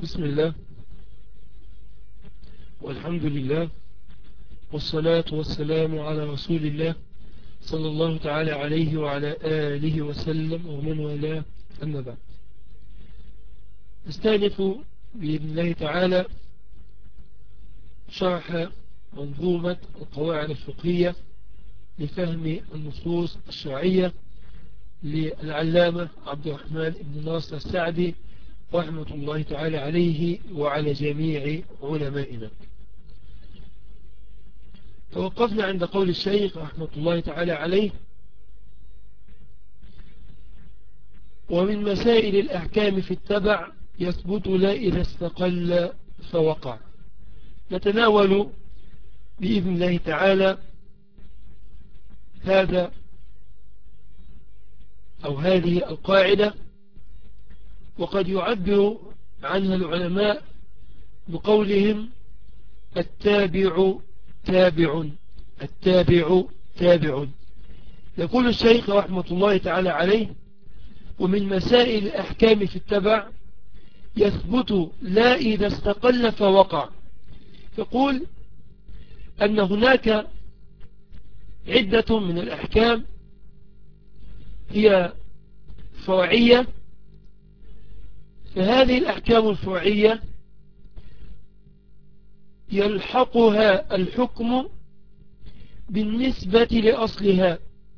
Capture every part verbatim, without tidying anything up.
بسم الله والحمد لله والصلاة والسلام على رسول الله صلى الله تعالى عليه وعلى آله وسلم ومن والاه، أما بعد. نستأنف بإذن الله تعالى شرح منظومة القواعد الفقهية لفهم النصوص الشرعية للعلامة عبد الرحمن بن ناصر السعدي رحمة الله تعالى عليه وعلى جميع علمائنا. توقفنا عند قول الشيخ رحمة الله تعالى عليه: ومن مسائل الأحكام في التبع يثبت لا إذا استقل فوقع. نتناول بإذن الله تعالى هذا أو هذه القاعدة، وقد يعبر عنها العلماء بقولهم التابع تابع التابع تابع. يقول الشيخ رحمة الله تعالى عليه: ومن مسائل الأحكام في التبع يثبت لا إذا استقل فوقع. يقول أن هناك عدة من الأحكام هي فرعية، فهذه الأحكام الفرعية يلحقها الحكم بالنسبة لأصلها،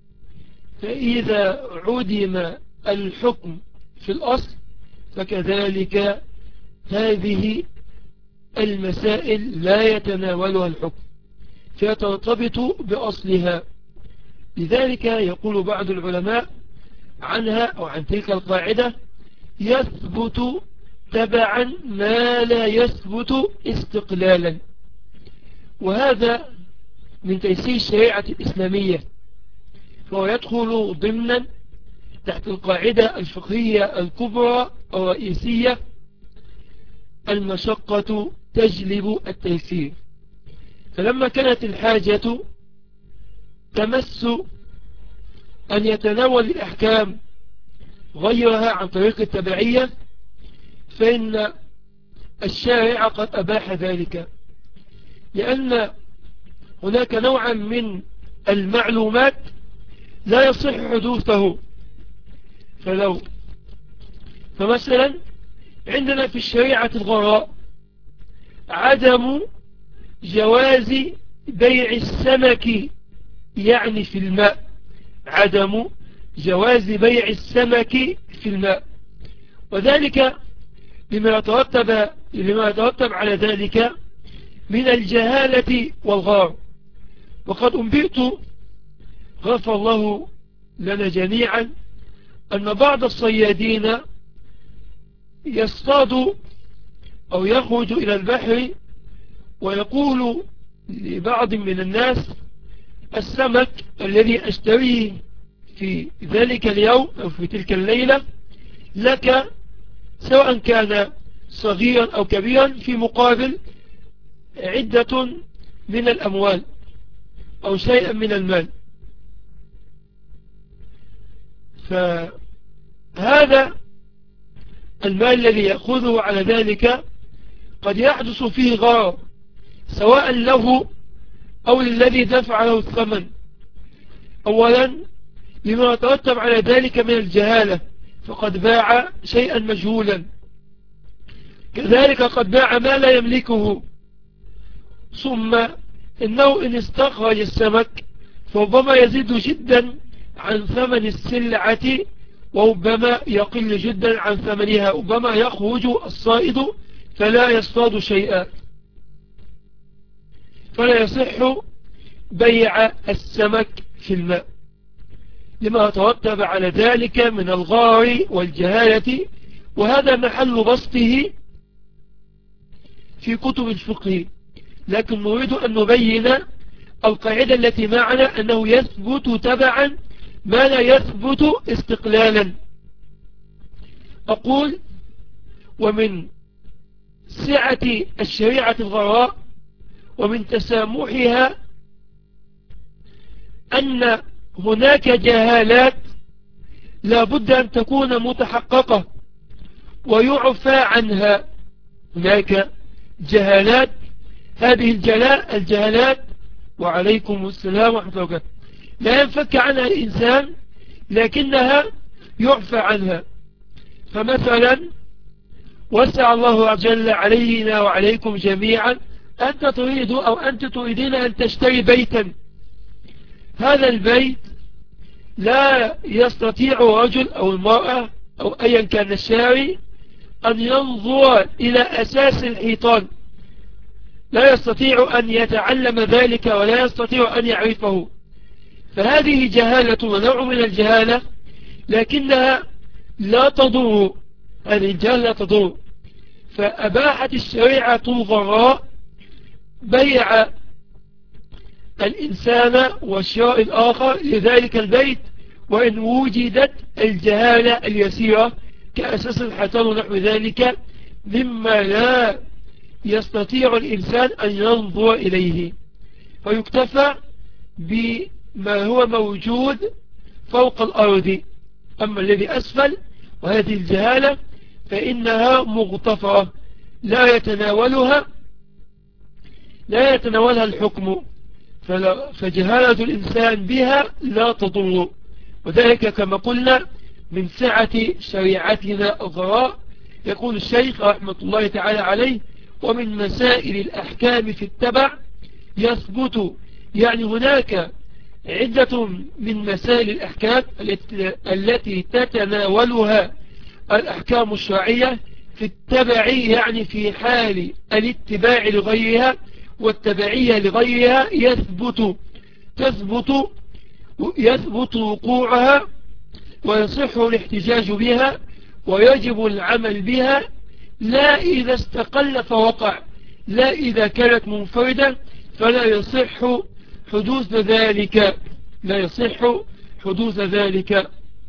فإذا عدم الحكم في الأصل فكذلك هذه المسائل لا يتناولها الحكم فترتبط بأصلها. لذلك يقول بعض العلماء عنها أو عن تلك القاعدة: يثبت تبعا ما لا يثبت استقلالا. وهذا من تيسير الشريعة الإسلامية، فهو يدخل ضمنا تحت القاعدة الفقهية الكبرى الرئيسية: المشقة تجلب التيسير. فلما كانت الحاجة تمس أن يتناول الأحكام غيرها عن طريق التبعية، فإن الشارع قد أباح ذلك، لأن هناك نوعا من المعلومات لا يصح حدوثه. فلو فمثلا عندنا في الشريعة الغراء عدم جواز بيع السمك، يعني في الماء، عدم جواز بيع السمك في الماء، وذلك لما يترتب لما يترتب على ذلك من الجهالة والغار. وقد أنبئت غفر الله لنا جميعا أن بعض الصيادين يصطاد أو يخرج إلى البحر ويقول لبعض من الناس: السمك الذي أشتريه في ذلك اليوم أو في تلك الليلة لك، سواء كان صغيرا أو كبيرا، في مقابل عدة من الأموال أو شيئا من المال. فهذا المال الذي يأخذه على ذلك قد يحدث فيه غرر، سواء له أو للذي دفع له الثمن. أولا لما يترتب على ذلك من الجهالة، فقد باع شيئا مجهولا، كذلك قد باع ما لا يملكه. ثم إنه إن استخرج السمك فربما يزيد جدا عن ثمن السلعة، وربما يقل جدا عن ثمنها، ربما يخرج الصائد فلا يصطاد شيئا، فلا يصح بيع السمك في الماء لما ترتب على ذلك من الغار والجهالة. وهذا محل بسطه في كتب الفقه، لكن نريد أن نبين القاعدة التي معنا أنه يثبت تبعا ما لا يثبت استقلالا. أقول: ومن سعة الشريعة الغراء ومن تسامحها أن هناك جهالات لا بد أن تكون متحققة ويعفى عنها. هناك جهالات، هذه الجلاء الجهالات وعليكم السلام ورحمة الله وبركاته لا ينفك عنها الإنسان، لكنها يعفى عنها. فمثلا وسع الله عز وجل علينا وعليكم جميعا، أنت تريد أو أنت تريدين أن تشتري بيتا، هذا البيت لا يستطيع رجل أو المرأة أو أيا كان الشاري أن ينظر إلى أساس الحيطان، لا يستطيع أن يتعلم ذلك ولا يستطيع أن يعرفه. فهذه جهالة ونوع من الجهالة، لكنها لا تضر، هذه الجهالة لا تضر. فأباحت الشريعة الغراء بيع الإنسان والشراء الآخر لذلك البيت، وإن وجدت الجهالة اليسيرة كأساس الحيطان ونحو ذلك مما لا يستطيع الإنسان أن ينظر إليه، فيكتفى بما هو موجود فوق الأرض. أما الذي أسفل وهذه الجهالة فإنها مغتفرة لا يتناولها لا يتناولها الحكم، فجهالة الإنسان بها لا تضر، وذلك كما قلنا من سعة شريعتنا الغراء. يقول الشيخ رحمة الله تعالى عليه: ومن مسائل الأحكام في التبع يثبت، يعني هناك عدة من مسائل الأحكام التي تتناولها الأحكام الشرعية في التبع، يعني في حال الاتباع لغيرها والتبعية لغيرها يثبت تثبت يثبت وقوعها ويصح الاحتجاج بها ويجب العمل بها، لا إذا استقل فوقع، لا إذا كانت منفردة فلا يصح حدوث ذلك لا يصح حدوث ذلك.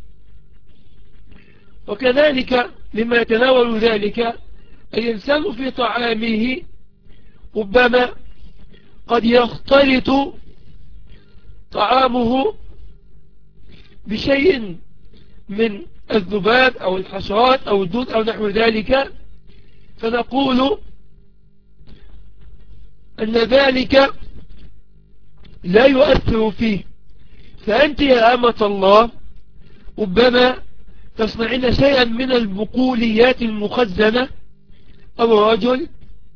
وكذلك لما يتناول ذلك الإنسان في طعامه ربما قد يختلط طعامه بشيء من الذباب أو الحشرات أو الدود أو نحو ذلك، فنقول أن ذلك لا يؤثر فيه. فأنت يا أمة الله ربما تصنعين شيئا من البقوليات المخزنة أو رجل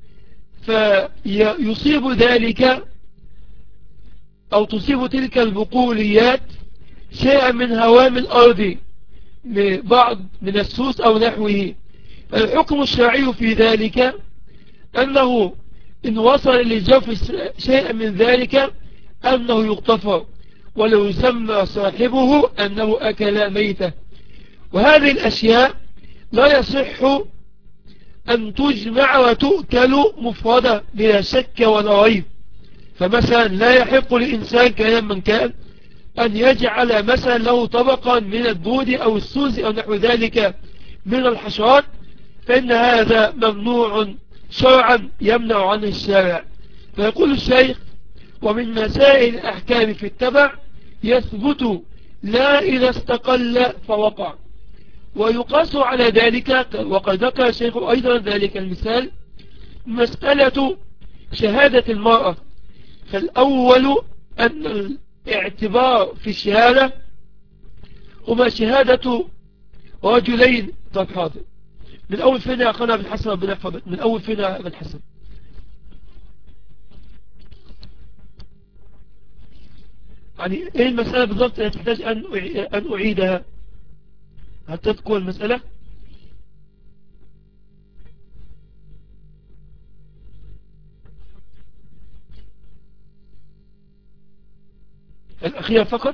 فيصيب ذلك أو تصيب تلك البقوليات شيئا من هوام الأرض، بعض من السوس أو نحوه. الحكم الشرعي في ذلك أنه إن وصل للجوف شيئا من ذلك أنه يغتفر، ولو يسمى صاحبه أنه أكل ميتة. وهذه الأشياء لا يصح أن تجمع وتؤكل مفردة بلا شك ولا ريب. فمثلا لا يحق لإنسان كان من كان أن يجعل مثلا له طبقا من الدود أو السوز أو نحو ذلك من الحشرات، فإن هذا ممنوع شرعا يمنع عنه الشارع. فيقول الشيخ: ومن مسائل الأحكام في التبع يثبت لا إذا استقل فوقع. ويقاس على ذلك، وقد ذكر الشيخ أيضا ذلك المثال، مسألة شهادة المرأة. فالأول أن الاعتبار في الشهادة هما شهادة رجلين. طب حاضر، من أول فين يا أخونا بالحسن ربنا يحفظك، من أول فين يا بالحسن؟ يعني إيه المسألة بالضبط التي تحتاج أن أعيدها؟ هل تذكر المسألة؟ الأخيرة فقط؟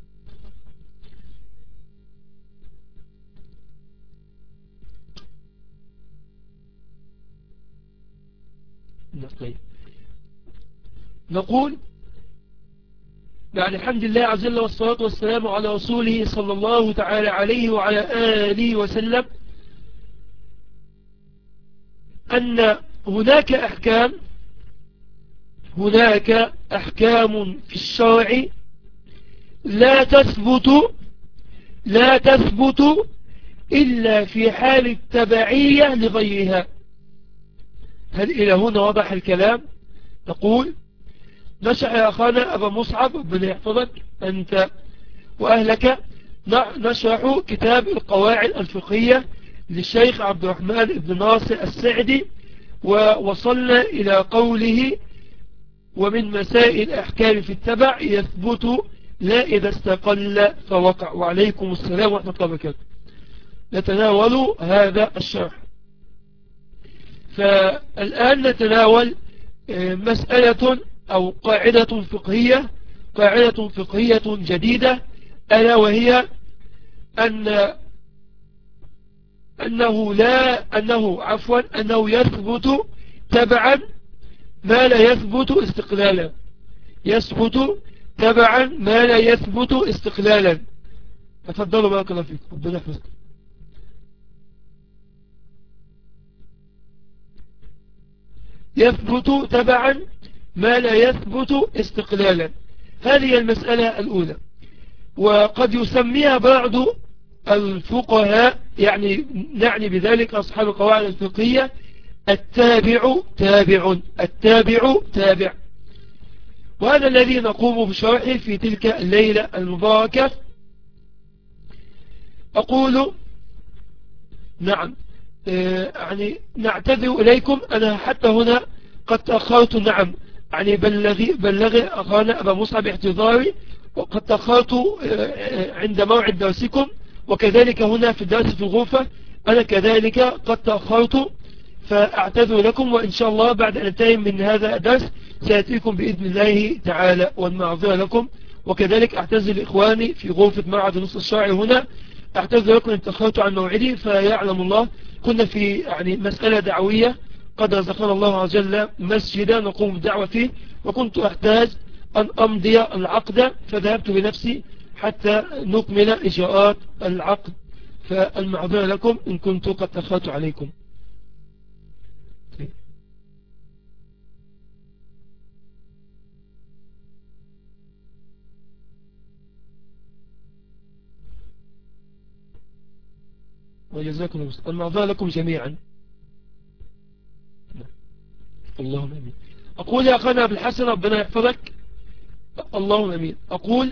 نقول بعد الحمد لله عز وجل والصلاة والسلام على رسوله صلى الله تعالى عليه وعلى آله وسلم أن هناك أحكام هناك أحكام في الشرع لا تثبت لا تثبت إلا في حال التبعية لغيرها. هل إلى هنا واضح الكلام؟ نقول نشأ يا أخانا أبا مصعب ربنا يحفظك أنت وأهلك نشرح كتاب القواعد الفقهية للشيخ عبد الرحمن بن ناصر السعدي، ووصلنا إلى قوله ومن مسائل الأحكام في التبع يثبت لا إذا استقل فوقع. وعليكم السلام ورحمة الله وبركاته. نتناول هذا الشرح. فالآن نتناول مسألة أو قاعدة فقهية قاعدة فقهية جديدة، ألا وهي أن أنه لا أنه عفوا أنه يثبت تبعا ما لا يثبت استقلالا. يثبت تبعا ما لا يثبت استقلالا. تفضلوا بارك الله فيكم. ربنا يحفظكم. يثبت تبعا ما لا يثبت استقلالا. هذه المسألة الأولى. وقد يسميها بعض الفقهاء يعني نعني بذلك أصحاب القواعد الفقهية التابع تابع التابع تابع. وهذا الذي نقوم بشرحه في تلك الليلة المباركة. أقول نعم يعني نعتذر إليكم، أنا حتى هنا قد تأخرت. نعم يعني بلغي بلغي أخانا أبا مصعب اعتذاري، وقد تأخرت عند موعد درسكم، وكذلك هنا في الدرس في الغرفة أنا كذلك قد تأخرت، فأعتذر لكم. وإن شاء الله بعد أن انتهي من هذا الدرس سيأتيكم بإذن الله تعالى، والمعذرة لكم. وكذلك أعتذر لإخواني في غرفة معهد نص الشرعي هنا، أعتذر لكم إن تأخرت عن موعدي، فيعلم الله كنا في يعني مسألة دعوية قد رزقنا الله عز وجل مسجدا نقوم بالدعوة فيه، وكنت أحتاج أن أمضي العقد، فذهبت بنفسي حتى نكمل إجراءات العقد. فالمعذرة لكم إن كنت قد تأخرت عليكم. وجزاكم الله خيرا. المعذرة لكم جميعا. اللهم امين. اقول يا اخانا ابو الحسن ربنا يحفظك. اللهم امين. اقول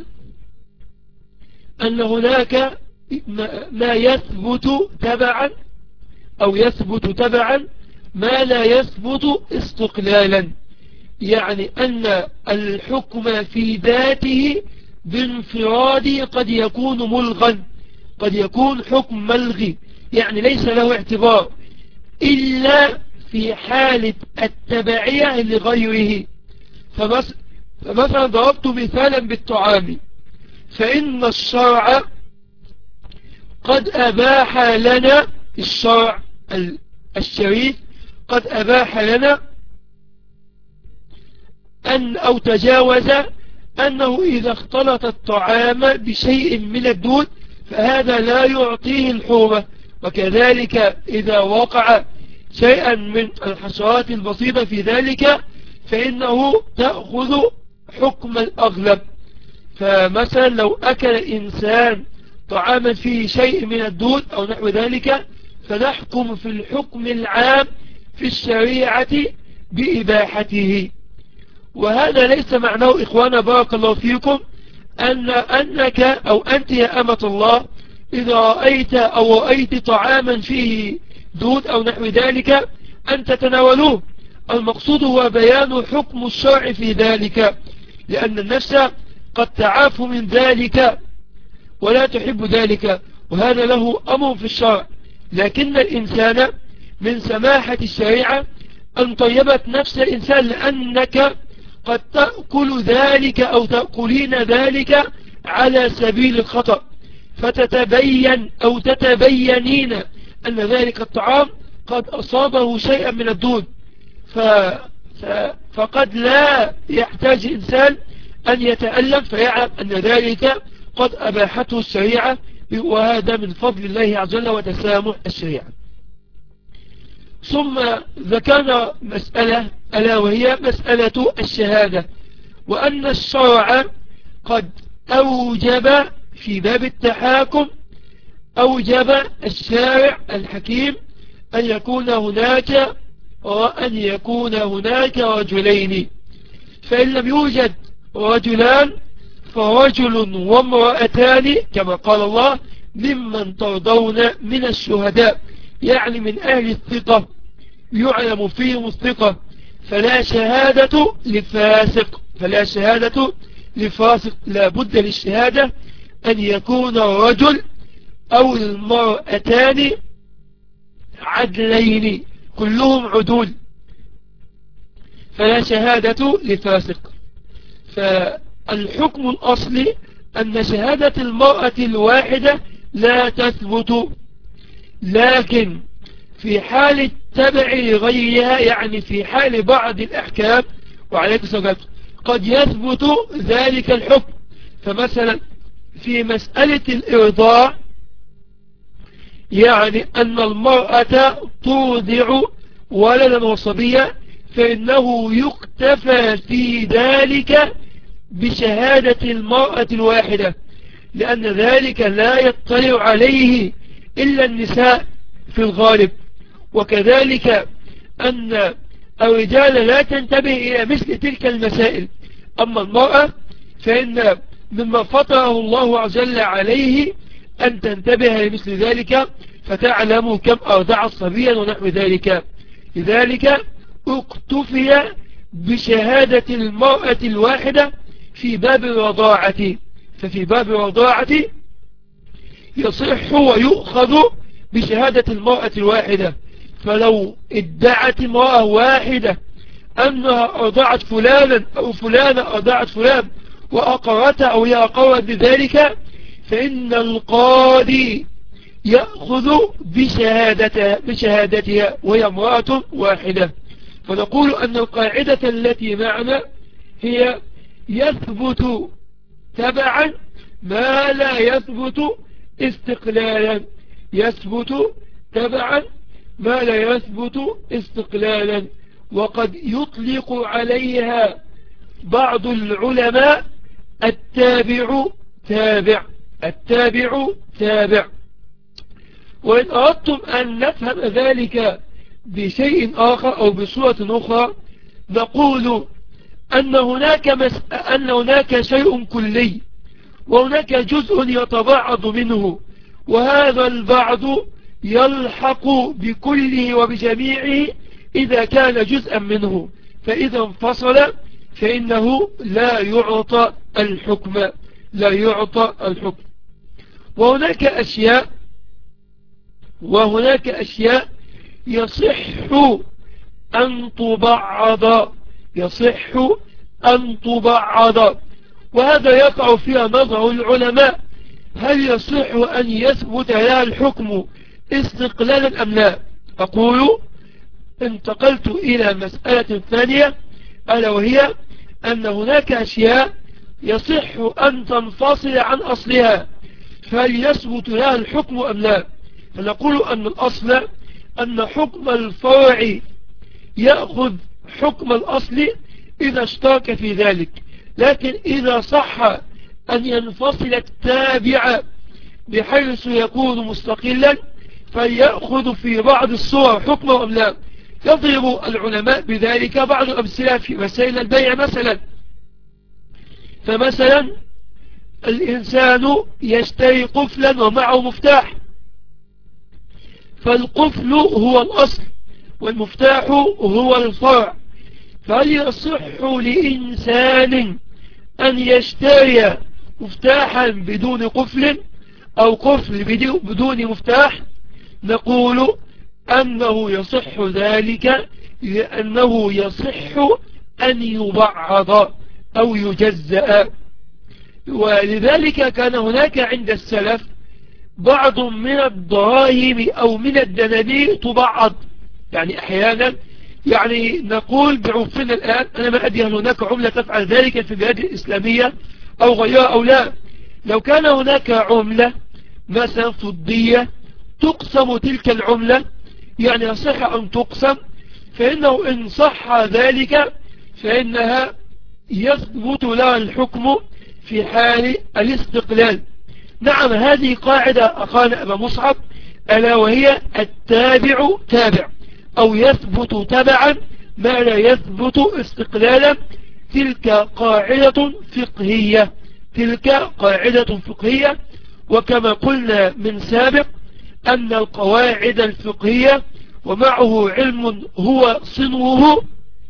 ان هناك ما يثبت تبعا او يثبت تبعا ما لا يثبت استقلالا، يعني ان الحكم في ذاته بانفراده قد يكون ملغا، قد يكون حكم ملغي، يعني ليس له اعتبار إلا في حالة التبعية لغيره. فمثلا ضربت مثالا بالطعام، فإن الشرع قد أباح لنا، الشرع الشريف قد أباح لنا أن أو تجاوز أنه إذا اختلط الطعام بشيء من الدود فهذا لا يعطيه الحرمة، وكذلك إذا وقع شيئا من الحشرات البسيطة في ذلك فإنه تأخذ حكم الأغلب. فمثلا لو أكل إنسان طعاما فيه شيء من الدود أو نحو ذلك فنحكم في الحكم العام في الشريعة بإباحته. وهذا ليس معناه إخوانا بارك الله فيكم أن أنك أو أنت يا أمة الله إذا رأيت أو رأيت طعاما فيه دود أو نحو ذلك أن تتناولوه. المقصود هو بيان حكم الشرع في ذلك، لأن النفس قد تعاف من ذلك ولا تحب ذلك، وهذا له أمر في الشرع. لكن الإنسان من سماحة الشريعة أن طيبت نفس الإنسان، لأنك قد تأكل ذلك أو تأكلين ذلك على سبيل الخطأ، فتتبين أو تتبينين أن ذلك الطعام قد أصابه شيئا من الدود، ف... ف... فقد لا يحتاج إنسان أن يتألم فيعلم أن ذلك قد أباحته الشريعة، وهذا من فضل الله عز وجل وتسامح الشريعة. ثم ذكرنا مسألة ألا وهي مسألة الشهادة، وأن الشرع قد أوجب في باب التحاكم، أوجب الشارع الحكيم أن يكون هناك وأن يكون هناك رجلين، فإن لم يوجد رجلان فرجل وامرأتان كما قال الله ممن ترضون من الشهداء، يعني من أهل الثقة يعلم فيهم الثقة. فلا شهادة لفاسق فلا شهادة لفاسق لا بد للشهادة أن يكون الرجل أو المرأتان عدلين كلهم عدول، فلا شهادة لفاسق. فالحكم الأصلي أن شهادة المرأة الواحدة لا تثبت، لكن في حال التبع لغيرها، يعني في حال بعض الأحكام وعليك سجلت قد يثبت ذلك الحكم. فمثلا في مسألة الإرضاع، يعني أن المرأة ترضع ولدا وصبيا، فإنه يكتفى في ذلك بشهادة المرأة الواحدة، لأن ذلك لا يطلع عليه إلا النساء في الغالب. وكذلك أن الرجال لا تنتبه إلى مثل تلك المسائل، أما المرأة فإن مما فطره الله عز وجل عليه أن تنتبه لمثل ذلك، فتعلم كم أرضعت صبيا ونحو ذلك. لذلك اكتفي بشهادة المرأة الواحدة في باب الرضاعة. ففي باب الرضاعة يصح ويؤخذ بشهادة المرأة الواحدة. فلو ادعت امرأة واحدة أنها أرضعت فلانا أو فلانة أرضعت فلان وأقرتها أو هي أقرت بذلك، فإن القاضي يأخذ بشهادتها, بشهادتها وهي امرأة واحدة. فنقول أن القاعدة التي معنا هي يثبت تبعا ما لا يثبت استقلالا، يثبت تبعا ما لا يثبت استقلالا. وقد يطلق عليها بعض العلماء التابع تابع التابع تابع. وإن أردتم أن نفهم ذلك بشيء آخر أو بصورة أخرى، نقول أن هناك, مس... أن هناك شيء كلي وهناك جزء يتبعض منه، وهذا البعض يلحق بكله وبجميعه إذا كان جزءا منه، فإذا انفصل فإنه لا يعطى الحكم لا يعطى الحكم. وهناك أشياء وهناك أشياء يصح أن تبعض يصح أن تبعض وهذا يقع فيها نظر العلماء، هل يصح أن يثبت لها الحكم استقلالا أم لا؟ أقول انتقلت إلى مسألة ثانية، ألا وهي أن هناك أشياء يصح أن تنفصل عن أصلها، فهل يثبت لها الحكم أم لا؟ فنقول أن الأصل أن حكم الفرع يأخذ حكم الأصل إذا اشترك في ذلك، لكن إذا صح أن ينفصل التابع بحيث يكون مستقلا فليأخذ في بعض الصور حكمه أم لا. يضرب العلماء بذلك بعض الأمثلة في مسائل البيع مثلا. فمثلا الإنسان يشتري قفلا ومعه مفتاح، فالقفل هو الأصل والمفتاح هو الفرع، فهل يصح لإنسان أن يشتري مفتاحا بدون قفل أو قفل بدون مفتاح؟ نقول أنه يصح ذلك لأنه يصح أن يبعض أو يجزأ. ولذلك كان هناك عند السلف بعض من الدراهم أو من الدنانير تبعض، يعني أحيانا يعني نقول بعرفنا الآن، أنا ما أدري هل هناك عملة تفعل ذلك في البلاد الإسلامية أو غيرها أو لا. لو كان هناك عملة مثلا فضية تقسم تلك العملة، يعني يصح أن تقسم، فإنه إن صح ذلك فإنها يثبت لها الحكم في حال الاستقلال. نعم، هذه قاعدة أخانا أبا مصعب، ألا وهي التابع تابع. أو يثبت تبعا ما لا يثبت استقلالا. تلك قاعدة فقهية تلك قاعدة فقهية وكما قلنا من سابق أن القواعد الفقهية ومعه علم هو صنوه،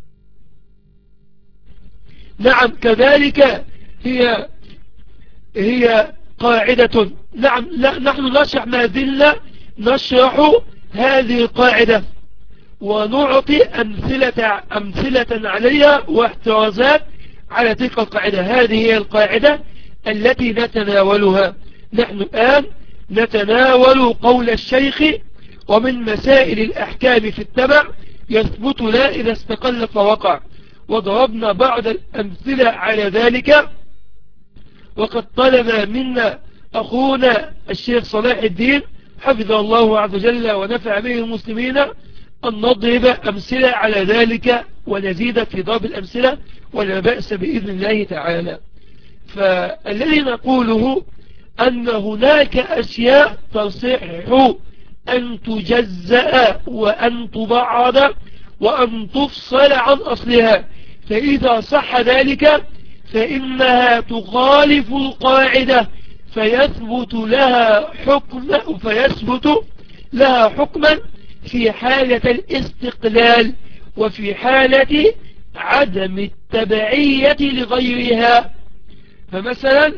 نعم كذلك هي هي قاعدة. نعم لا نحن نشرح ما زلنا نشرح هذه القاعدة ونعطي أمثلة, أمثلة عليها واحترازات على تلك القاعدة. هذه هي القاعدة التي نتناولها نحن الآن. نتناول قول الشيخ: ومن مسائل الأحكام في التبع يثبت لا إذا استقل فوقع. وضربنا بعض الأمثلة على ذلك، وقد طلب منا أخونا الشيخ صلاح الدين حفظه الله عز وجل ونفع به المسلمين أن نضرب أمثلة على ذلك ونزيد في ضرب الأمثلة ولا بأس بإذن الله تعالى. فالذي نقوله أن هناك أشياء تصح أن تجزأ وأن تبعض وأن تفصل عن أصلها، فإذا صح ذلك فإنها تخالف القاعدة فيثبت لها حكم فيثبت لها حكما في حالة الاستقلال وفي حالة عدم التبعية لغيرها. فمثلا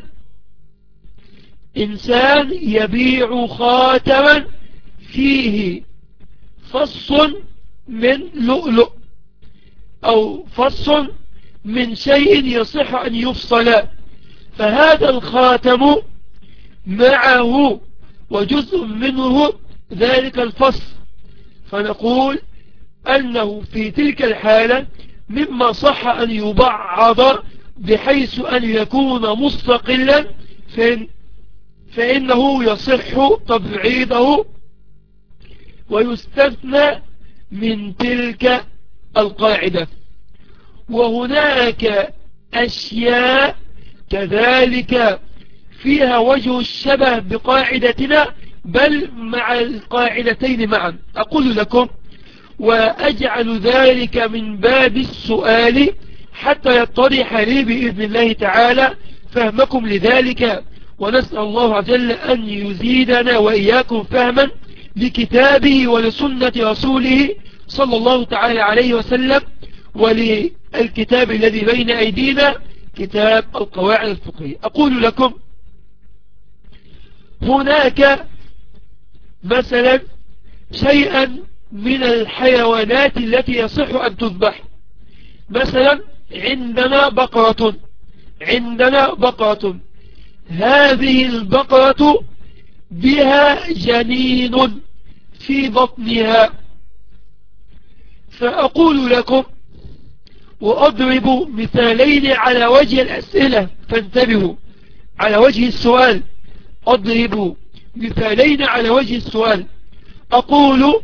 إنسان يبيع خاتما فيه فص من لؤلؤ أو فص من شيء يصح أن يفصل، فهذا الخاتم معه وجزء منه ذلك الفص، فنقول أنه في تلك الحالة مما صح أن يبعض بحيث أن يكون مستقلا فإنه يصح تبعيضه ويستثنى من تلك القاعدة. وهناك أشياء كذلك فيها وجه الشبه بقاعدتنا بل مع القاعدتين معا. أقول لكم وأجعل ذلك من باب السؤال حتى يتضح لي بإذن الله تعالى فهمكم لذلك، ونسأل الله عز وجل أن يزيدنا وإياكم فهما لكتابه ولسنة رسوله صلى الله تعالى عليه وسلم، وللكتاب الذي بين أيدينا كتاب القواعد الفقهية. أقول لكم هناك مثلا شيئا من الحيوانات التي يصح أن تذبح. مثلا عندنا بقرة عندنا بقرة هذه البقرة بها جنين في بطنها، فأقول لكم وأضرب مثالين على وجه الأسئلة فانتبهوا، على وجه السؤال أضرب مثالين على وجه السؤال. أقول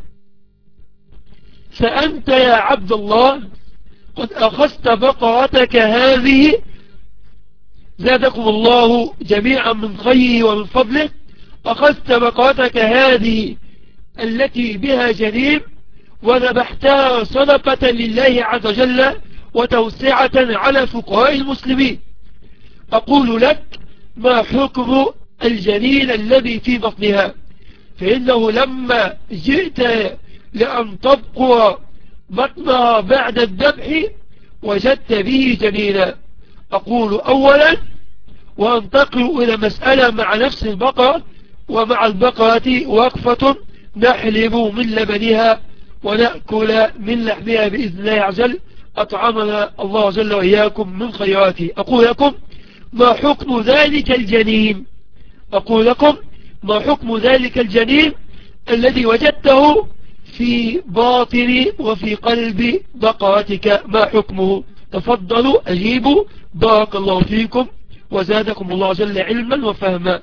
فأنت يا عبد الله قد أخذت بقرتك هذه زادكم الله جميعا من خيره ومن فضله، أخذت بقرتك هذه التي بها جنين وذبحتها صدقة لله عز وجل وتوسعة على فقراء المسلمين. أقول لك ما حكم الجنين الذي في بطنها؟ فإنه لما جئت لأن تبقر بطنها بعد الذبح وجدت به جنينا. أقول أولا وانتقل إلى مسألة مع نفس البقرة ومع البقرة وقفة نحلب من لبنها ونأكل من لحمها بإذن الله عز وجل أطعمنا الله عز وجل وإياكم من خيراته. أقول لكم ما حكم ذلك الجنين أقول لكم ما حكم ذلك الجنين الذي وجدته في باطن وفي قلب بقرتك؟ ما حكمه؟ تفضلوا أجيبوا بارك الله فيكم وزادكم الله عز وجل علما وفهما.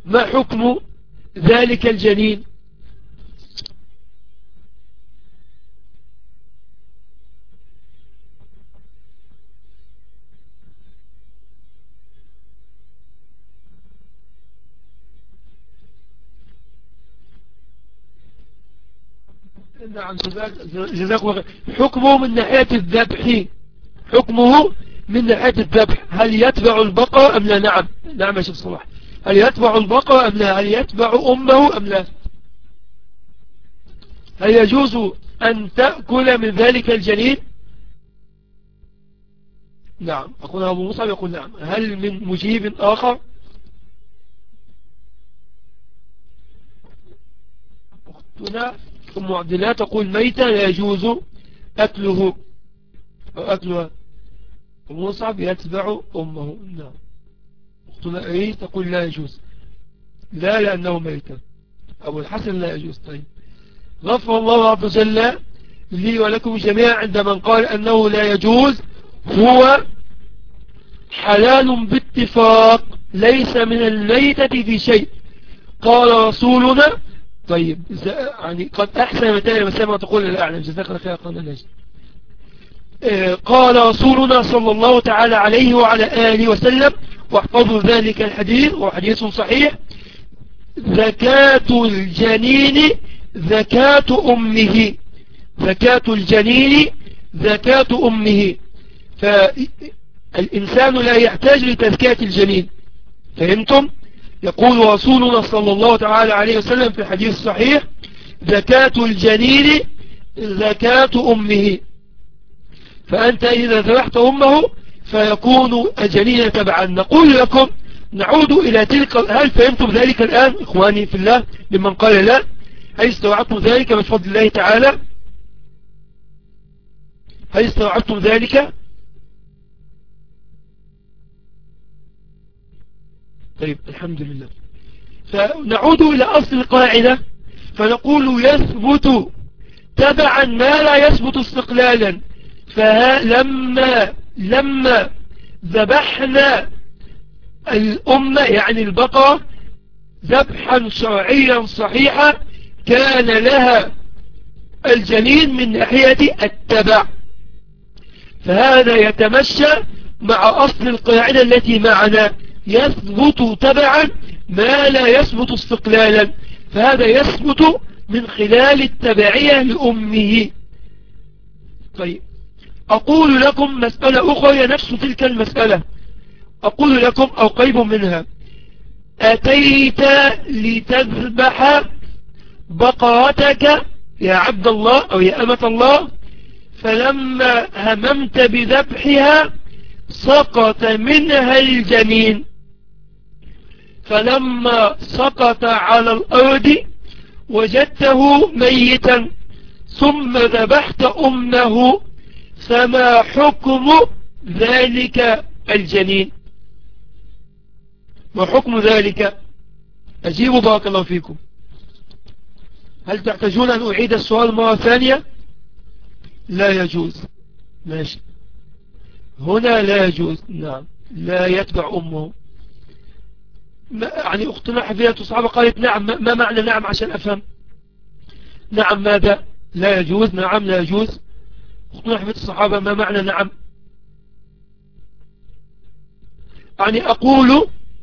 ما حكم ذلك الجنين؟ نعم جزاكم الله. حكمه من ناحية الذبح، حكمه من ناحية الذبح هل يتبع البقرة أم لا؟ نعم نعم يا شيخ صلاح، هل يتبع البقرة أم لا؟ هل يتبع أمه أم لا؟ هل يجوز أن تأكل من ذلك الجنين؟ نعم. أقول أبو مصعب يقول نعم. هل من مجيب آخر؟ أختنا أم عبد الله تقول ميتة لا يجوز أكله أو أكلها. أبو مصعب يتبع أمه. نعم. أختنا أيه تقول لا يجوز، لا لأنه ميتة. أبو الحسن لا يجوز. طيب غفر الله عز وجل لي ولكم جميعا عند من قال أنه لا يجوز، هو حلال باتفاق ليس من الميتة في شيء. قال رسولنا. طيب يعني قد أحسن متى مساء ما تقول الأعلم جزاك الله خير. قال نجد قال رسولنا صلى الله تعالى عليه وعلى آله وسلم، واحفظوا ذلك الحديث وحديث صحيح: زكاة الجنين زكاة أمه، زكاة الجنين زكاة أمه. فالإنسان لا يحتاج لتزكاة الجنين. فهمتم؟ يقول رسولنا صلى الله تعالى عليه وسلم في الحديث الصحيح: زكاة الجنين زكاة أمه. فأنت إذا ذبحت أمه فيكون الجنين تبعا. نقول لكم نعود إلى تلك. هل فهمتم ذلك الآن إخواني في الله لمن قال لا؟ هل استوعبتم ذلك بفضل الله تعالى؟ هل استوعبتم ذلك؟ طيب الحمد لله. فنعود إلى أصل القاعدة فنقول يثبت تبعا ما لا يثبت استقلالا. فلما لما ذبحنا الأمة يعني البقرة ذبحا شرعيا صحيحا كان لها الجنين من ناحية التبع. فهذا يتمشى مع أصل القاعدة التي معنا: يثبت تبعا ما لا يثبت استقلالا. فهذا يثبت من خلال التبعية لأمه. طيب أقول لكم مسألة أخرى نفس تلك المسألة. أقول لكم أو قريب منها: أتيت لتذبح بقرتك يا عبد الله أو يا أمة الله، فلما هممت بذبحها سقط منها الجنين، فلما سقط على الأرض وجدته ميتا ثم ذبحت أمه، فما حكم ذلك الجنين؟ ما حكم ذلك؟ أجيبوا بارك الله فيكم. هل تحتاجون أن أعيد السؤال مرة ثانية؟ لا يجوز. ماشي. هنا لا يجوز. نعم لا يتبع أمه. يعني أختنا حفية الصحابة قالت نعم. ما معنى نعم عشان أفهم؟ نعم ماذا؟ لا يجوز. نعم لا يجوز. أختنا حفية الصحابة ما معنى نعم؟ يعني أقول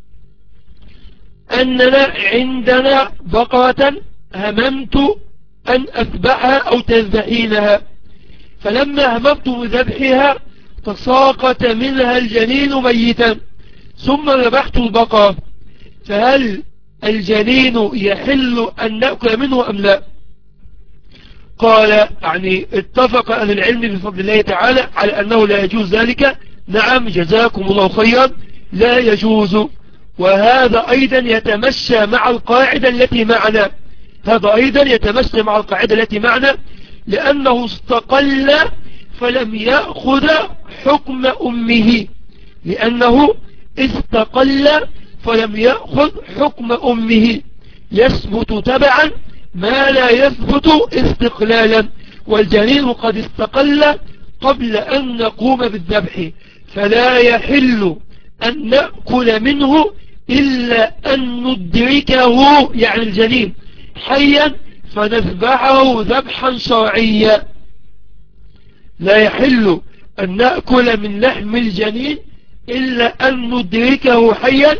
أننا عندنا بقرة هممت أن أذبحها أو تذبحينها، فلما هممت بذبحها تساقط منها الجنين ميتا ثم ذبحت البقرة، فهل الجنين يحل أن نأكل منه أم لا؟ قال يعني اتفق أهل العلم بفضل الله تعالى على أنه لا يجوز ذلك. نعم جزاكم الله خيرا لا يجوز. وهذا أيضا يتمشى مع القاعدة التي معنا، هذا أيضا يتمشى مع القاعدة التي معنا لأنه استقل فلم يأخذ حكم أمه، لأنه استقل فلم يأخذ حكم أمه. يثبت تبعا ما لا يثبت استقلالا، والجنين قد استقل قبل أن نقوم بالذبح، فلا يحل أن نأكل منه إلا أن ندركه يعني الجنين حيا فنذبحه ذبحا شرعيا. لا يحل أن نأكل من لحم الجنين إلا أن ندركه حيا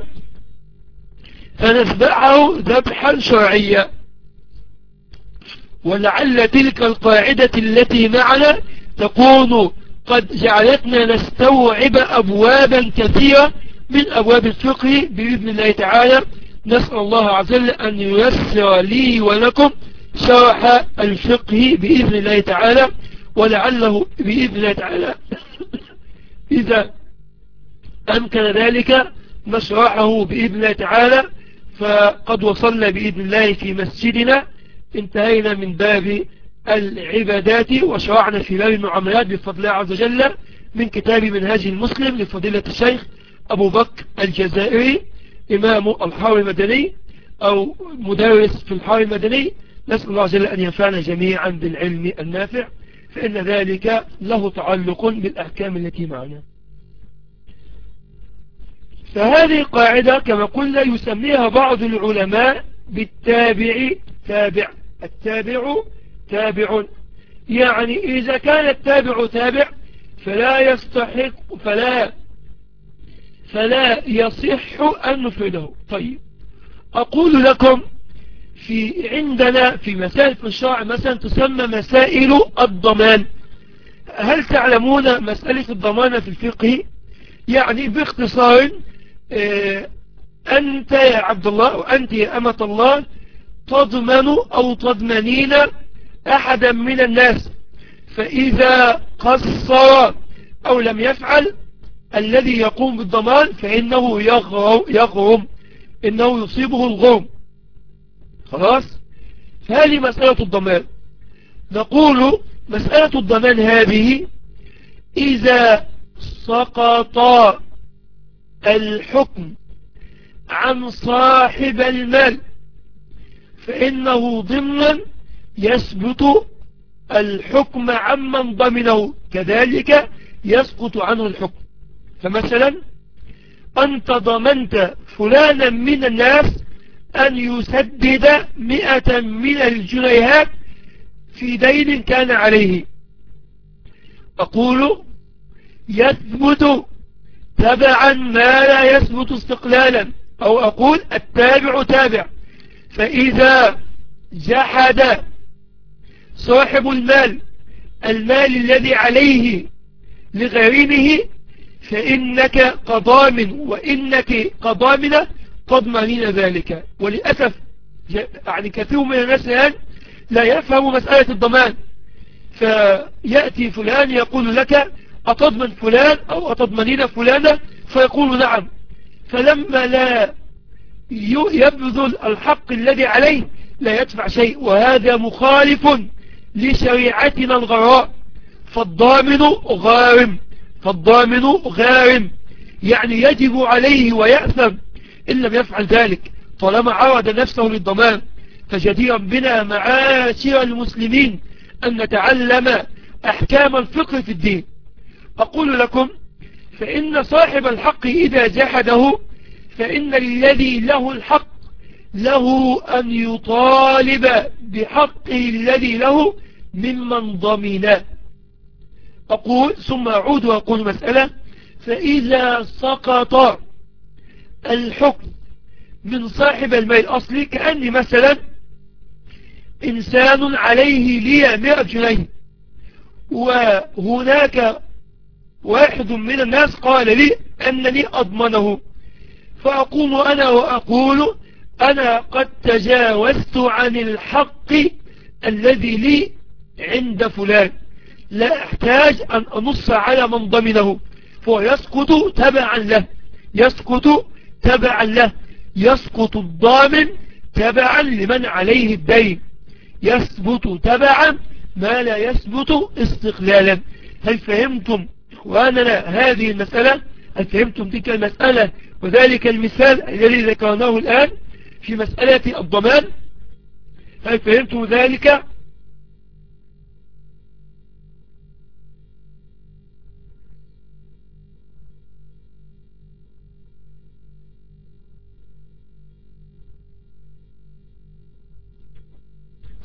فنذبحه ذبحا شرعيا. ولعل تلك القاعدة التي معنا تكون قد جعلتنا نستوعب أبوابا كثيرة من أبواب الفقه بإذن الله تعالى. نسأل الله عز وجل أن ييسر لي ولكم شرح الفقه بإذن الله تعالى، ولعله بإذن الله تعالى إذا أمكن ذلك نشرحه بإذن الله تعالى. فقد وصلنا بإذن الله في مسجدنا، انتهينا من باب العبادات وشرعنا في باب المعاملات بفضل الله عز وجل من كتاب منهاج المسلم لفضيلة الشيخ أبو بكر الجزائري إمام الحرم المدني أو مدرس في الحرم المدني. نسأل الله عز وجل أن ينفعنا جميعا بالعلم النافع، فإن ذلك له تعلق بالأحكام التي معنا. فهذه القاعدة كما قلنا يسميها بعض العلماء بالتابع تابع. التابع تابع يعني إذا كان التابع تابع فلا يستحق فلا فلا يصح أن نفرده. طيب أقول لكم في عندنا في مسائل في الشرع مثلا تسمى مسائل الضمان. هل تعلمون مسألة الضمان في الفقه؟ يعني باختصار اه أنت يا عبد الله وأنت يا أمة الله تضمن أو تضمنين أحدا من الناس، فإذا قصر أو لم يفعل الذي يقوم بالضمان فإنه يغرم، إنه يصيبه الغرم. خلاص؟ فهذه مسألة الضمان. نقول مسألة الضمان هذه إذا سقط الحكم عن صاحب المال فإنه ضمنا يثبت الحكم عمن ضمنه، كذلك يسقط عنه الحكم. فمثلا أنت ضمنت فلانا من الناس أن يسدد مئة من الجنيهات في دين كان عليه، أقول يثبت تبعا ما لا يثبت استقلالا، أو أقول التابع تابع. فإذا جحد صاحب المال المال الذي عليه لغريمه فإنك قضامن وإنك قضامنة تضمنين ذلك. وللأسف يعني كثير من الناس الآن لا يفهم مسألة الضمان، فيأتي فلان يقول لك أتضمن فلان أو أتضمنين فلانة فيقول نعم، فلما لا يبذل الحق الذي عليه لا يدفع شيء، وهذا مخالف لشريعتنا الغراء. فالضامن غارم فالضامن غارم يعني يجب عليه ويأثم إن لم يفعل ذلك طالما عرض نفسه للضمان. فجديرا بنا معاشر المسلمين أن نتعلم أحكام الفقه في الدين. أقول لكم فإن صاحب الحق إذا جحده فإن الذي له الحق له أن يطالب بحقه الذي له ممن ضمنه. أقول ثم أعود وأقول مسألة: فإذا سقط الحكم من صاحب المال الأصلي، كأني مثلا إنسان عليه لي مئة جنيه وهناك واحد من الناس قال لي أنني أضمنه، فأقوم أنا وأقول أنا قد تجاوزت عن الحق الذي لي عند فلان، لا أحتاج أن أنص على من ضمنه، فهو يسقط تبعا له يسقط تبعا له يسقط الضامن تبعا لمن عليه الدين، يثبت تبعا ما لا يثبت استقلالا. هل فهمتم إخواننا هذه المسألة؟ هل فهمتم تلك المسألة وذلك المثال الذي ذكرناه الآن في مسألة الضمان؟ هل فهمتم ذلك؟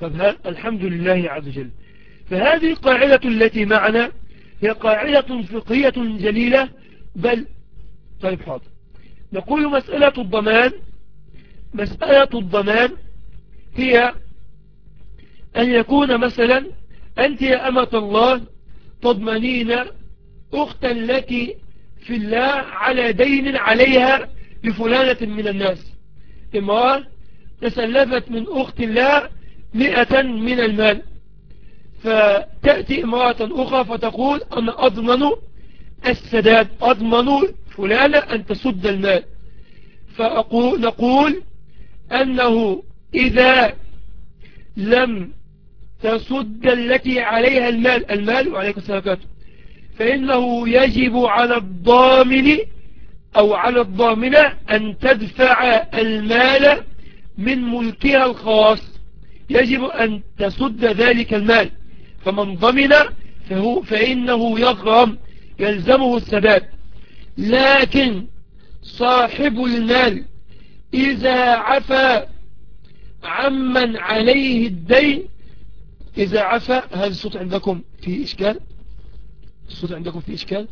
طب الحمد لله عز وجل. فهذه القاعدة التي معنا هي قاعدة فقهية جليلة. بل طيب حاضر، نقول مسألة الضمان مسألة الضمان هي أن يكون مثلا أنت يا أمة الله تضمنين أختا لك في الله على دين عليها لفلانة من الناس. امرأة تسلفت من أخت الله مئة من المال، فتأتي امرأة أخرى فتقول أنا أضمن السداد، أضمن فلانة أن تسد المال. فأقول نقول أنه إذا لم تسد التي عليها المال المال وعليك السلامات، فإنه يجب على الضامن أو على الضامنة أن تدفع المال من ملكها الخاص، يجب أن تسد ذلك المال. فمن ضمن فهو فإنه يغرم، يلزمه السداد. لكن صاحب المال إذا عفى عمن عليه الدين، إذا عفى، هذا الصوت عندكم في إشكال؟ الصوت عندكم في إشكال؟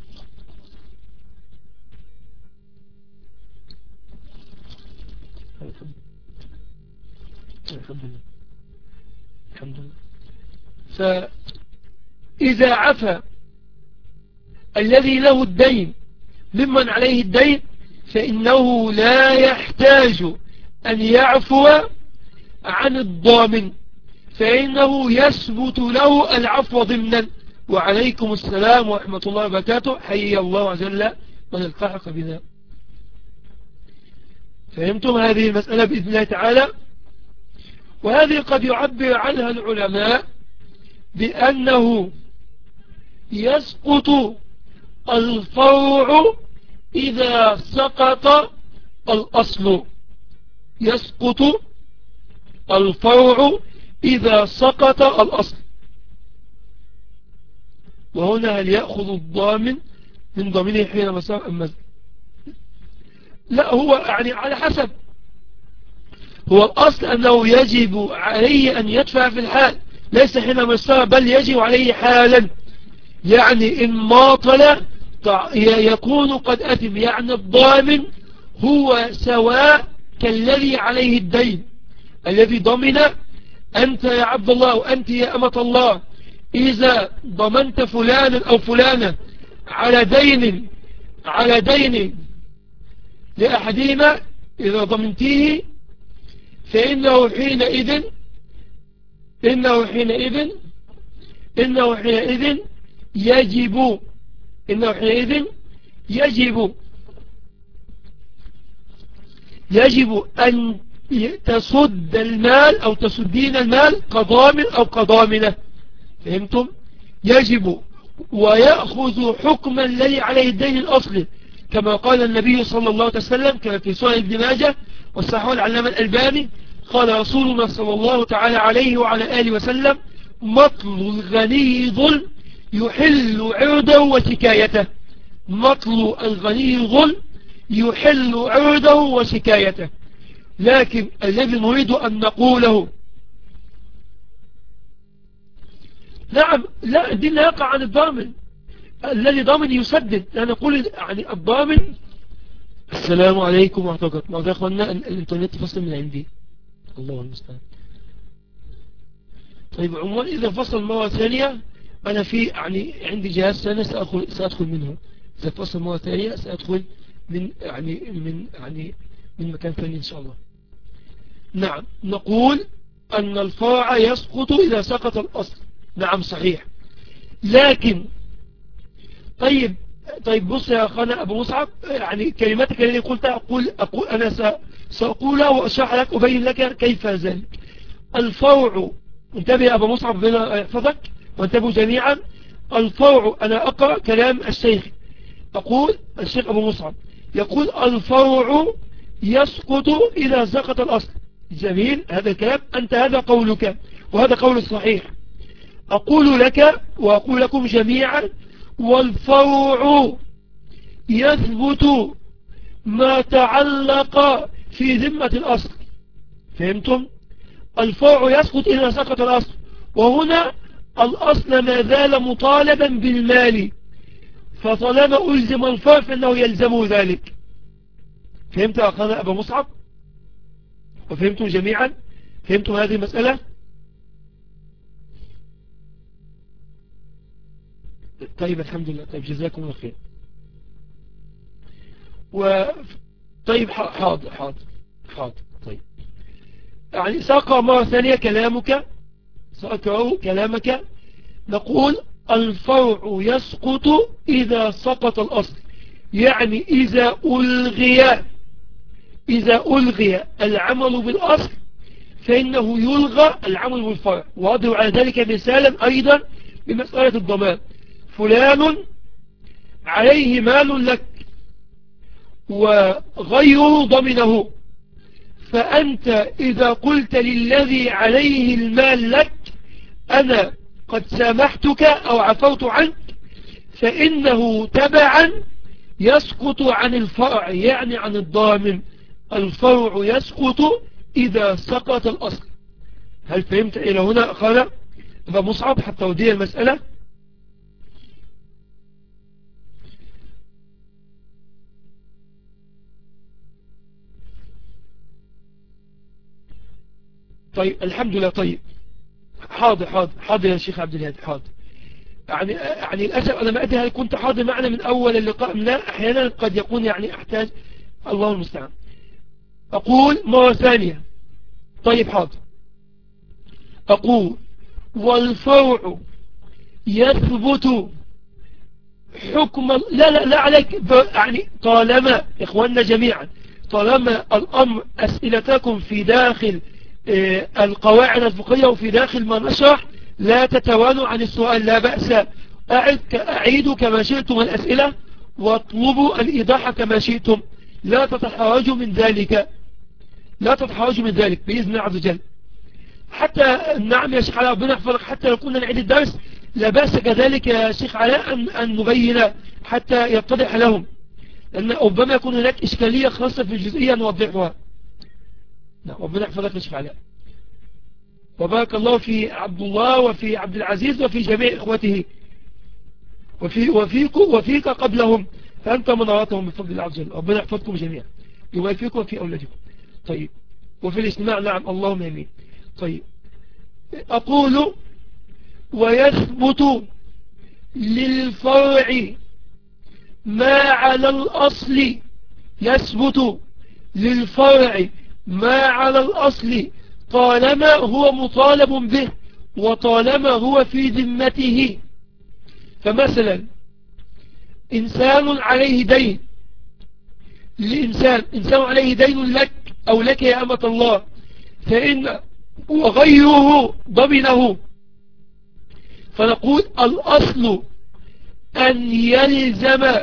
الحمد لله الحمد لله. فإذا عفى الذي له الدين ممن عليه الدين، فإنه لا يحتاج أن يعفو عن الضامن، فإنه يثبت له العفو ضمنا. وعليكم السلام ورحمة الله وبركاته، حي الله عز وجل من التحق بنا. فهمتم هذه المسألة بإذن الله تعالى؟ وهذه قد يعبر عنها العلماء بأنه يسقط الفرع إذا سقط الأصل، يسقط الفرع إذا سقط الأصل. وهنا هل يأخذ الضامن من ضامنه حينما سقط المزد؟ لا، هو يعني على حسب. هو الأصل أنه يجب عليه أن يدفع في الحال، ليس حينما سقط، بل يجب عليه حالا. يعني إن ماطل يكون قد أتم. يعني الضامن هو سواء كالذي عليه الدين، الذي ضمن. أنت يا عبد الله وأنت يا أمة الله إذا ضمنت فلانا أو فلانة على دين على دين لأحدهما، إذا ضمنتيه فإنه حينئذ إنه حينئذ إنه حينئذ يجب إنه حينئذ يجب يجب أن تسد المال أو تسدين المال كضامن أو كضامنة. فهمتم؟ يجب ويأخذ حكم الذي عليه الدين الأصلي، كما قال النبي صلى الله عليه وسلم كما في سنن ابن ماجه والصحيح العلامة الألباني، قال رسولنا صلى الله تعالى عليه وعلى آله وسلم: مطل الغني ظلم يحل عرضه وشكايته. مطل الغني ظلم يحل عرضه وشكايته. لكن الذي نريد أن نقوله، نعم، لا، الدين لا يقع عن الضامن، الذي ضامن يسدد. لا نقول يعني الضامن. السلام عليكم ورحمة الله وبركاته. يا اخوانا الانترنت فصل من عندي، الله المستعان. طيب عموما إذا فصل مرة ثانية أنا في يعني عندي جهاز ثاني سأدخل سأدخل منه. إذا فصل مرة ثانية سأدخل من يعني من يعني من مكان ثاني إن شاء الله. نعم، نقول أن الفرع يسقط إذا سقط الأصل. نعم صحيح. لكن طيب طيب بص يا أخانا أبو مصعب، يعني كلماتك التي قلتها أقول, أقول أنا سأقولها وأشرح لك أبين لك كيف ذلك. الفرع، انتبه يا أبو مصعب بنا يحفظك وانتبهوا جميعا. الفرع، أنا أقرأ كلام الشيخ، أقول الشيخ أبو مصعب يقول الفرع يسقط إذا سقط الأصل. جميل هذا الكلام، أنت هذا قولك وهذا قول الصحيح. أقول لك وأقول لكم جميعا: والفرع يثبت ما تعلق في ذمة الأصل. فهمتم؟ الفرع يسقط إذا سقط الأصل، وهنا الأصل ما زال مطالبا بالمال، فطالما ألزم الفرع فإنه يلزمه ذلك. فهمت يا أخانا أبا مصعب؟ وفهمتم جميعا؟ فهمتم هذه المسألة؟ طيب الحمد لله. طيب جزاكم الله خير. و طيب حاضر حاضر حاضر. طيب يعني سأقرأ مرة ثانية كلامك، سأقرأ كلامك. نقول الفرع يسقط إذا سقط الأصل، يعني إذا ألغي إذا ألغي العمل بالأصل فإنه يلغى العمل بالفرع. وأضرب على ذلك مثالا أيضا بمسألة الضمان. فلان عليه مال لك وغيره ضمنه، فأنت إذا قلت للذي عليه المال لك أنا قد سامحتك أو عفوت عنك، فإنه تبعا يسقط عن الفرع، يعني عن الضامن. الفرع يسقط إذا سقط الأصل. هل فهمت إلى هنا أخانا أبا مصعب حتى ودي المسألة؟ طيب الحمد لله. طيب حاضر حاضر حاضر يا شيخ عبد الهادي حاضر. يعني يعني للأسف أنا ما أدري هل كنت حاضر معنا من أول اللقاء. لا، أحيانا قد يكون يعني أحتاج، الله المستعان. أقول مرة ثانية. طيب حاضر. أقول والفرع يثبت حكم، لا لا لا عليك، يعني طالما إخواننا جميعا، طالما الأمر أسئلتكم في داخل القواعد الفقهية وفي داخل ما نشرح، لا تتوانوا عن السؤال، لا بأس. أعيدوا كما شئتم الأسئلة واطلبوا الإيضاح كما شئتم، لا تتحرجوا من ذلك، لا تتحرجوا من ذلك بإذن الله عز وجل. حتى نعم يا شيخ علاء ربنا يحفظك، حتى لو كنا نعيد الدرس لا بأس كذلك يا شيخ علاء أن, أن نبين حتى يتضح لهم، لأن ربما يكون هناك إشكالية خاصة في الجزئية نوضحها. نعم ربنا يحفظك يا شيخ علاء، وبارك الله في عبد الله وفي عبد العزيز وفي جميع إخوته وفي وفيك وفيك قبلهم، فأنت مناراتهم بفضل الله عز وجل. ربنا يحفظكم جميعا، يوفقكم في أولادكم. طيب وفي الاجتماع نعم اللهم آمين. طيب أقول ويثبت للفرع ما على الأصل، يثبت للفرع ما على الأصل طالما هو مطالب به وطالما هو في ذمته. فمثلا إنسان عليه دين لإنسان، إنسان عليه دين لك أو لك يا أمة الله، فإن وغيره ضمنه، فنقول الأصل أن يلزم.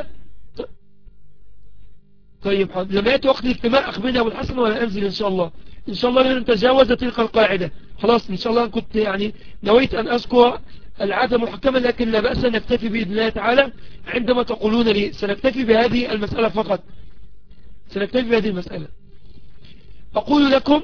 طيب لما يأتي وقت الاجتماع أخبرنا أبو الحسن ولا أنزل إن شاء الله، إن شاء الله لن نتجاوز تلك القاعدة. خلاص إن شاء الله كنت يعني نويت أن أذكر العادة محكمة، لكن لا بأس نكتفي بإذن الله تعالى عندما تقولون لي سنكتفي بهذه المسألة فقط، سنكتفي بهذه المسألة. أقول لكم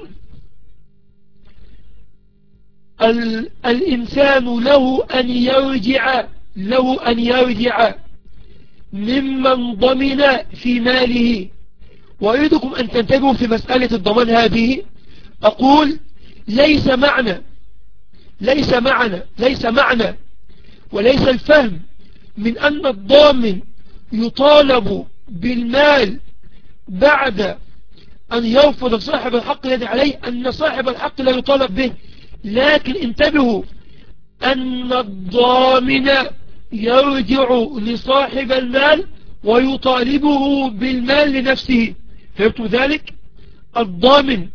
ال الإنسان له أن يرجع له أن يرجع ممن ضمن في ماله. وأريدكم أن تنتبهوا في مسألة الضمان هذه. أقول ليس معنى ليس معنى ليس معنى وليس الفهم من أن الضامن يطالب بالمال بعد أن يرفض صاحب الحق الذي عليه أن صاحب الحق لا يطالب به، لكن انتبهوا أن الضامن يرجع لصاحب المال ويطالبه بالمال لنفسه. فهمتوا ذلك؟ الضامن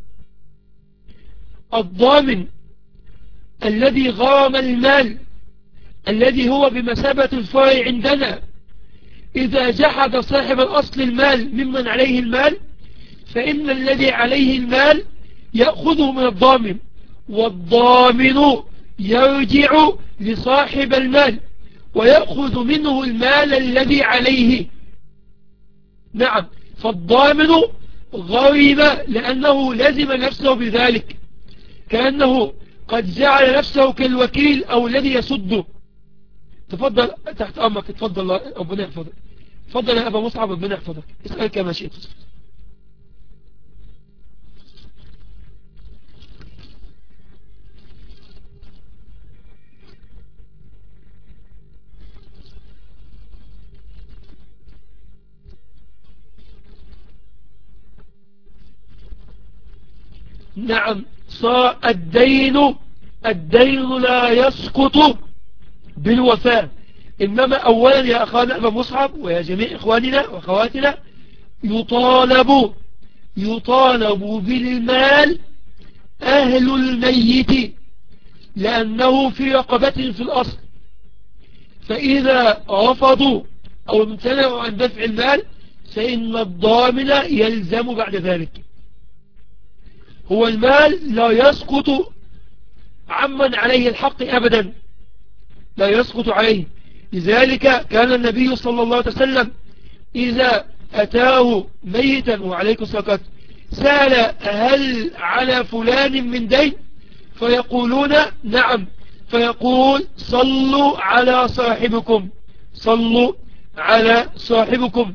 الضامن الذي غرم المال الذي هو بمثابة الفرع عندنا، إذا جحد صاحب الأصل المال ممن عليه المال فإن الذي عليه المال يأخذه من الضامن، والضامن يرجع لصاحب المال ويأخذ منه المال الذي عليه. نعم، فالضامن غرم لأنه لزم نفسه بذلك. كأنه قد جعل نفسه كالوكيل أو الذي يسده. تفضل تحت أمرك. تفضل ربنا يحفظك. تفضل يا أبا مصعب ربنا يحفظك. اسأل كما شئت. نعم صار الدين الدين لا يسقط بالوفاء، إنما أولا يا أخوانا أبا مصعب ويا جميع إخواننا وأخواتنا يطالب يطالب بالمال أهل الميت لأنه في رقبة في الأصل، فإذا رفضوا أو امتنعوا عن دفع المال فإن الضامن يلزم بعد ذلك. هو المال لا يسقط عمن عليه الحق أبدا، لا يسقط عليه. لذلك كان النبي صلى الله عليه وسلم إذا أتاه ميتا وعليكم الصلاة سأل هل على فلان من دين، فيقولون نعم، فيقول صلوا على صاحبكم صلوا على صاحبكم.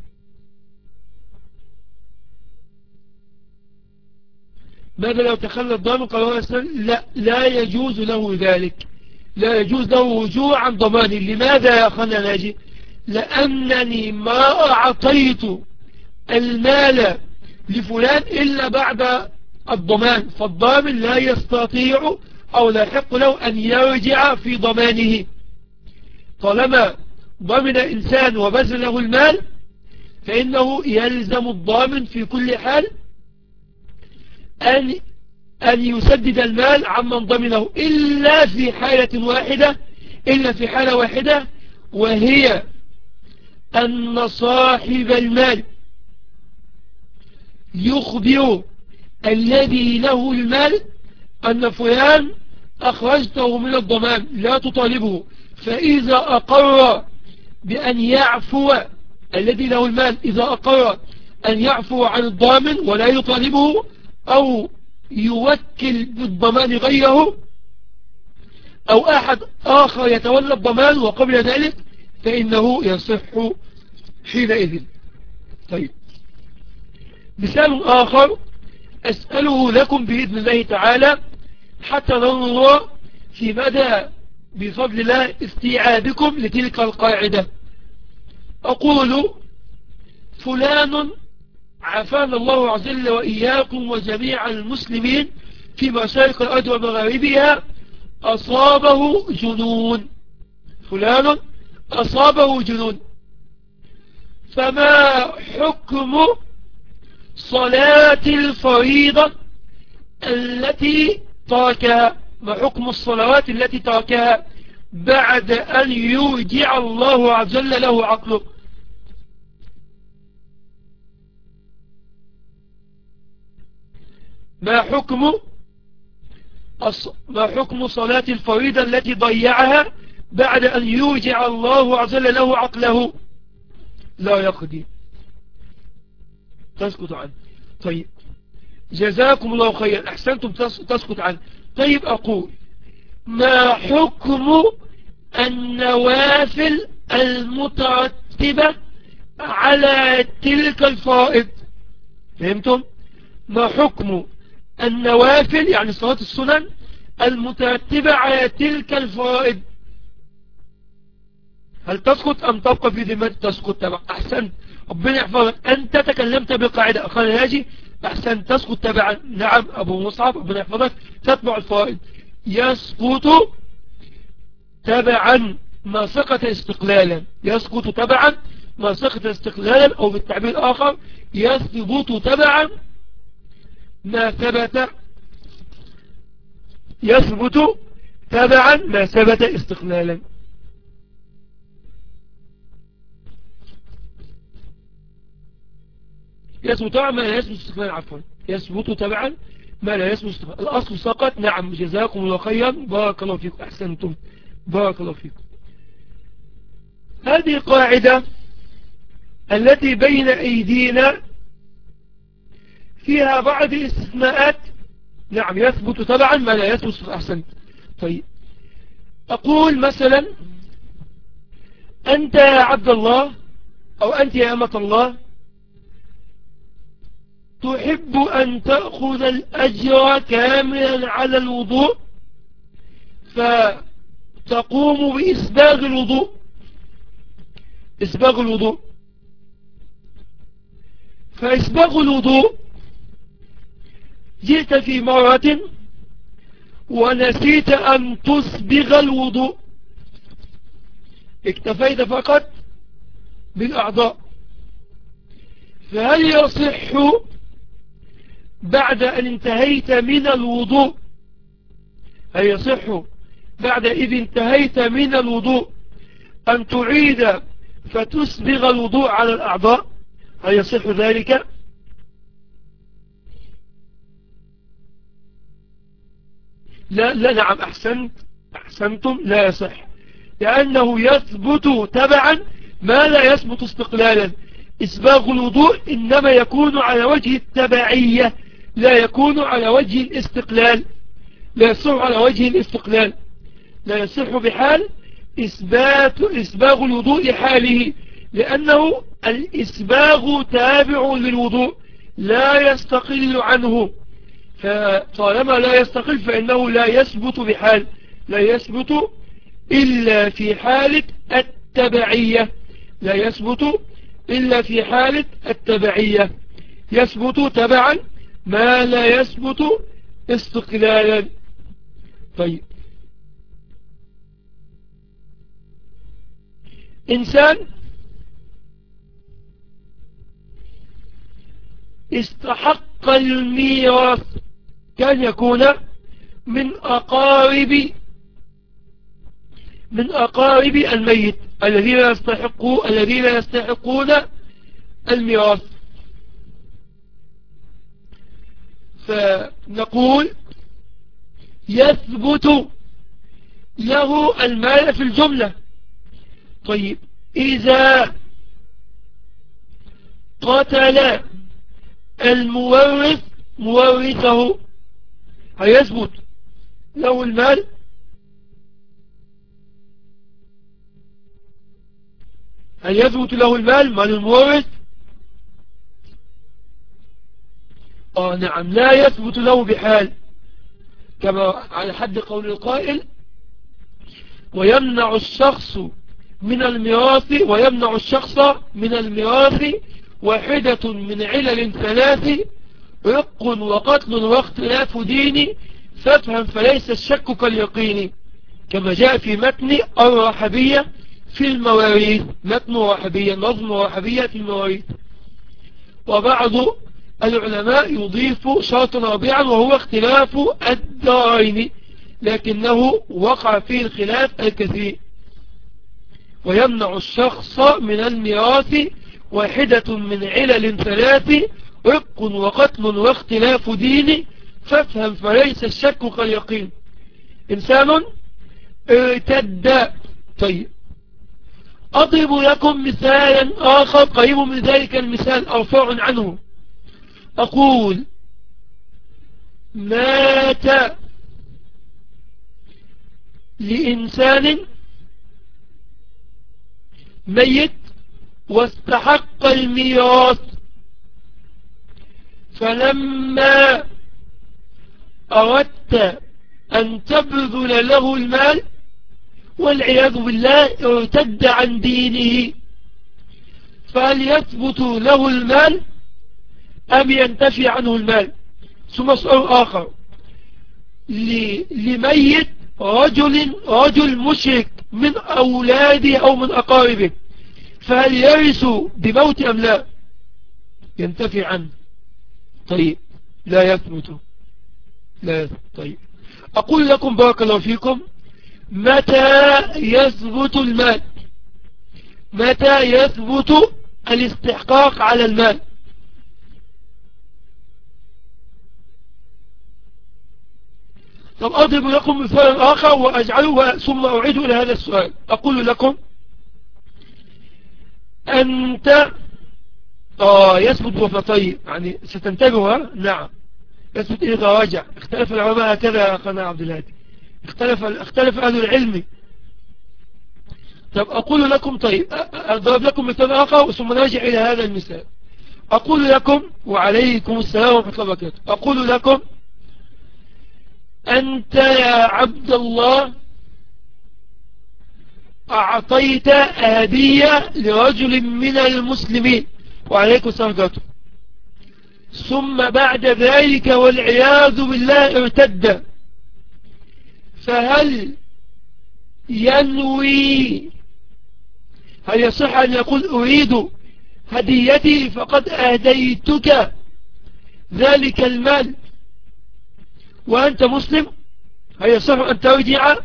ماذا لو تخلى الضامن؟ قال لا لا يجوز له ذلك، لا يجوز له رجوع عن ضمانه. لماذا يا أخانا ناجي؟ لأنني ما أعطيت المال لفلان إلا بعد الضمان، فالضامن لا يستطيع أو لا يحق له أن يرجع في ضمانه. طالما ضمن إنسان وبذل له المال فإنه يلزم الضامن في كل حال أن أن يسدد المال عمن ضمنه، إلا في حالة واحدة إلا في حالة واحدة وهي أن صاحب المال يخبر الذي له المال أن فلان أخرجته من الضمان لا تطالبه، فإذا أقر بأن يعفو الذي له المال، إذا أقر أن يعفو عن الضامن ولا يطالبه أو يوكل بالضمان غيره أو أحد آخر يتولى الضمان وقبل ذلك فإنه يصح حينئذ. طيب مثال آخر أسأله لكم بإذن الله تعالى حتى ننظر في مدى بفضل الله استيعابكم لتلك القاعدة. أقول فلان عافانا الله عز وجل وإياكم وجميع المسلمين في مشارق الأرض ومغاربها أصابه جنون، فلان أصابه جنون، فما حكم صلاة الفريضة التي تركها؟ ما حكم الصلوات التي تركها بعد أن يرجع الله عز وجل له عقله؟ ما حكم ما حكم صلاة الفريضة التي ضيعها بعد أن يرجع الله عز وجل له عقله؟ لا يقضي، تسكت عنه. طيب جزاكم الله خيرا، أحسنتم، تسكت عنه. طيب أقول ما حكم النوافل المترتبة على تلك الفرائض؟ فهمتم؟ ما حكم النوافل يعني صلاة السنن المترتبة على تلك الفرائض؟ هل تسقط أم تبقى في ذمتك؟ تسقط تبع. أحسن، ربنا يحفظك، أنت تكلمت بقاعدة أخانا ناجي، أحسن، تسقط تبعا. نعم أبو مصعب ربنا يحفظك، تتبع الفرائض. يسقط تبعا ما سقط استقلالا، يسقط تبعا ما سقط استقلالا، أو بالتعبير الآخر يثبت تبعا ما ثبت يثبت تبعا ما ثبت استقلالا. يثبت تبعا ما لا يثبت استقلالا، عفوا يثبت تبعا ما لا يثبت استقلالا. الأصل سقط. نعم جزاكم الله خيرا، بارك الله فيكم، أحسنتم، بارك الله فيكم. هذه قاعدة التي بين أيدينا فيها بعض الاستثناءات. نعم يثبت تبعا ما لا يثبت. أحسنت. طيب أقول مثلا أنت يا عبد الله أو أنت يا أمة الله تحب أن تأخذ الأجر كاملا على الوضوء، فتقوم بإسباغ الوضوء إسباغ الوضوء فإسباغ الوضوء جئت في مرة ونسيت أن تسبغ الوضوء، اكتفيت فقط بالأعضاء، فهل يصح بعد أن انتهيت من الوضوء هل يصح بعد إذ انتهيت من الوضوء أن تعيد فتسبغ الوضوء على الأعضاء؟ هل يصح ذلك؟ لا لا نعم أحسنت أحسنتم لا يصح، لأنه يثبت تبعا ما لا يثبت استقلالا. إسباغ الوضوء إنما يكون على وجه التبعية لا يكون على وجه الاستقلال، لا يصح على وجه الاستقلال، لا يصح بحال إثبات إسباغ الوضوء لحاله، لأنه الإسباغ تابع للوضوء لا يستقل عنه، فطالما لا يستقل فإنه لا يثبت بحال لا يثبت إلا في حالة التبعية لا يثبت إلا في حالة التبعية يثبت تبعا ما لا يثبت استقلالا. طيب إنسان استحق الميراث كان يكون من أقارب من أقارب الميت الذين يستحقون الذين يستحقون الميراث، فنقول يثبت له المال في الجملة. طيب إذا قتل المورث مورثه هيثبت له المال؟ هل يثبت له المال مال المورث؟ آه نعم لا يثبت له بحال، كما على حد قول القائل ويمنع الشخص من الميراث ويمنع الشخص من الميراث واحدة من علل ثلاث رق وقتل واختلاف دين فافهم فليس الشك كاليقين، كما جاء في متن الرحبية في المواريث متن رحبية نظم رحبية في المواريث. وبعض العلماء يضيف شرطا رابعا وهو اختلاف الدارين، لكنه وقع فيه الخلاف الكثير. ويمنع الشخص من الميراث واحدة من علل ثلاث رق وقتل واختلاف دين فافهم فليس الشك كاليقين. إنسان ارتد. طيب أضرب لكم مثالا آخر قريب من ذلك المثال أرفع عنه. أقول مات لإنسان ميت واستحق الميراث، فلما أردت أن تبذل له المال والعياذ بالله ارتد عن دينه، فهل يثبت له المال أم ينتفي عنه المال؟ ثم سؤال آخر لميت رجل رجل مشرك من أولاده أو من أقاربه، فهل يرث بموت أم لا؟ ينتفي عنه. طيب لا يثبت لا يثبت. طيب أقول لكم بارك الله فيكم متى يثبت المال؟ متى يثبت الاستحقاق على المال؟ طب أضرب لكم مثالا آخر وأجعله ثم أعيد إلى هذا السؤال. أقول لكم أنت آه يثبت وفطيب يعني ستنتبهها. نعم يثبت إذا راجع. اختلف العلماء هكذا يا أخانا عبد الهادي، اختلف اختلف أهل العلم. طب أقول لكم، طيب أضرب لكم مثال آخر ثم نرجع إلى هذا المثال. أقول لكم وعليكم السلام ورحمة الله وبركاته، أقول لكم أنت يا عبد الله أعطيت هدية لرجل من المسلمين وعليكم السلام ورحمة الله، ثم بعد ذلك والعياذ بالله ارتد، فهل ينوي، هل يصح أن يقول أريد هديتي فقد أهديتك ذلك المال وأنت مسلم؟ هل يصح أن ترجع؟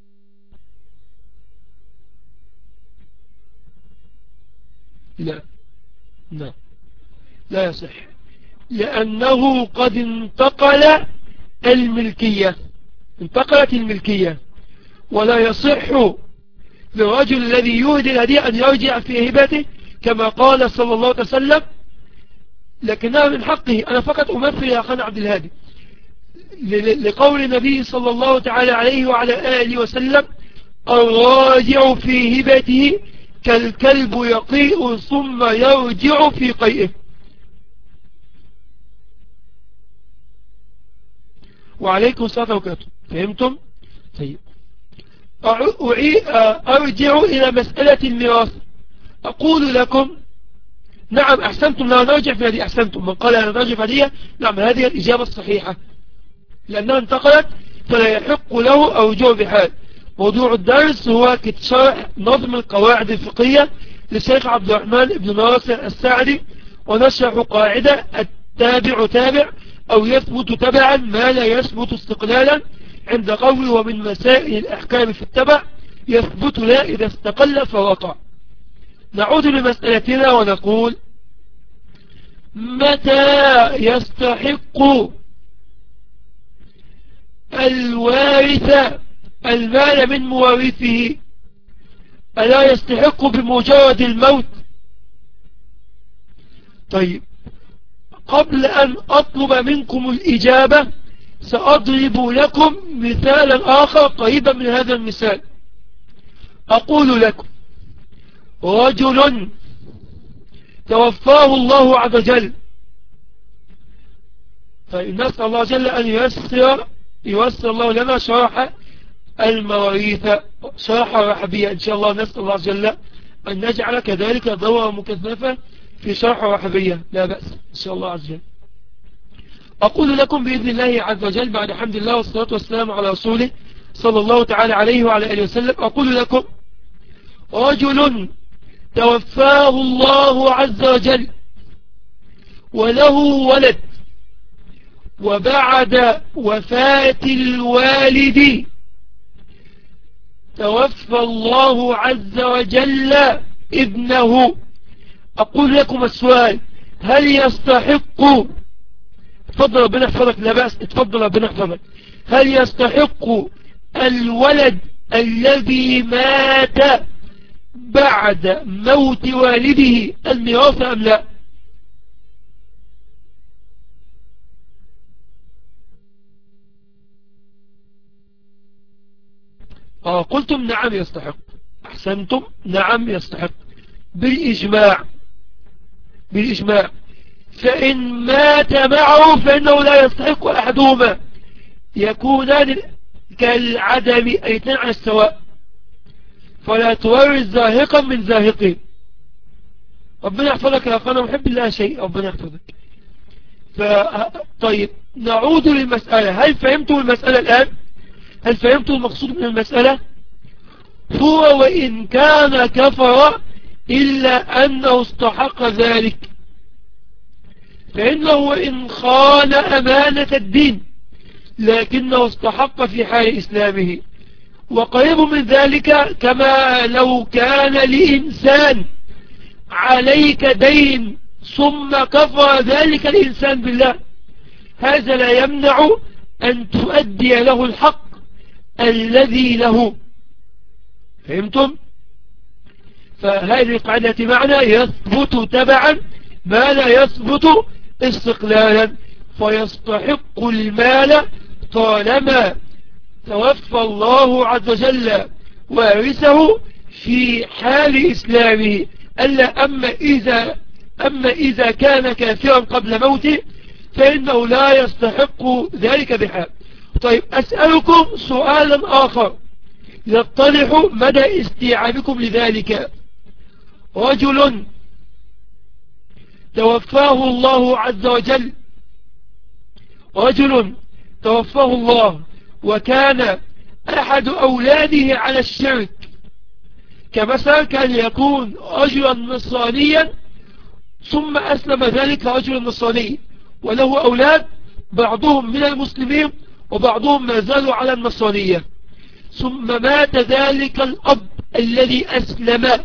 لا لا لا يصح، لأنه قد انتقل الملكية، انتقلت الملكية، ولا يصح للرجل الذي يهدي الهدية أن يرجع في هبته كما قال صلى الله عليه وسلم. لكنها من حقه. أنا فقط أمثل يا أخانا عبد الهادي لقول النبي صلى الله تعالى عليه وعلى آله وسلم: الراجع في هبته كالكلب يقيء ثم يرجع في قيئه. وعليكم السلام وبركاته. فهمتم؟ طيب، أرجع إلى مسألة الميراث. أقول لكم نعم أحسنتم، لا نرجع في هذه، أحسنتم من قال أنا نرجع في هذه، نعم هذه الإجابة الصحيحة لأنها انتقلت فلا يحق له أرجوع بحال. موضوع الدرس هو شرح نظم القواعد الفقهية للشيخ عبد الرحمن بن ناصر السعدي، ونشرح قاعدة: التابع تابع أو يثبت تبعا ما لا يثبت استقلالا عند قول ومن مسائل الأحكام في التبع يثبت لا إذا استقل فوقع. نعود لمسألتنا ونقول: متى يستحق الوارث المال من موارثه؟ ألا يستحق بمجرد الموت؟ طيب، قبل أن أطلب منكم الإجابة سأضرب لكم مثالا آخر قريبا من هذا المثال. أقول لكم: رجل توفاه الله عز وجل، طيب نسأل الله جل أن ييسر ييسر الله لنا شرح المواريث، شرح رحبية إن شاء الله. نسأل الله جل أن نجعل كذلك دورة مكثفة في شرح رحبية، لا بأس إن شاء الله عز وجل. أقول لكم بإذن الله عز وجل بعد حمد الله والصلاة والسلام على رسوله صلى الله تعالى عليه وعلى آله وسلم، أقول لكم: رجل توفاه الله عز وجل وله ولد، وبعد وفاة الوالد توفى الله عز وجل ابنه. أقول لكم السؤال: هل يستحق، اتفضل ربنا يحفظك، لا بأس، اتفضل ربنا يحفظك، هل يستحق الولد الذي مات بعد موت والده الميراث أم لا؟ آه قلتم نعم يستحق، أحسنتم، نعم يستحق بالإجماع، بالإجماع. فإن مات معه فإنه لا يستحق أحدهما، يكونان كالعدم، أي اثنين على السواء، فلا تورث زاهقا من زاهقين. ربنا يحفظك يا أخوانا، محب الله شيء، ربنا يحفظك. طيب، نعود للمسألة. هل فهمتم المسألة الآن؟ هل فهمتم المقصود من المسألة؟ هو وإن كان كفر إلا أنه استحق ذلك، فإنه وإن خان أمانة الدين لكنه استحق في حال إسلامه. وقريب من ذلك كما لو كان لإنسان عليك دين ثم كفر ذلك الإنسان بالله، هذا لا يمنع أن تؤدي له الحق الذي له. فهمتم؟ فهذه قاعدة معنى يثبت تبعا ما لا يثبت استقلالا. فيستحق المال طالما توفى الله عز وجل وارثه في حال إسلامه. ألا أما إذا, أما إذا كان كافرا قبل موته فإنه لا يستحق ذلك بحال. طيب أسألكم سؤالا آخر يتضح مدى استيعابكم لذلك. رجل توفاه الله عز وجل رجل توفاه الله وكان أحد أولاده على الشرك، كمثلا كان يكون رجلا نصرانيا ثم أسلم ذلك رجل نصراني وله أولاد بعضهم من المسلمين وبعضهم ما زالوا على النصرانية، ثم مات ذلك الأب الذي أسلم،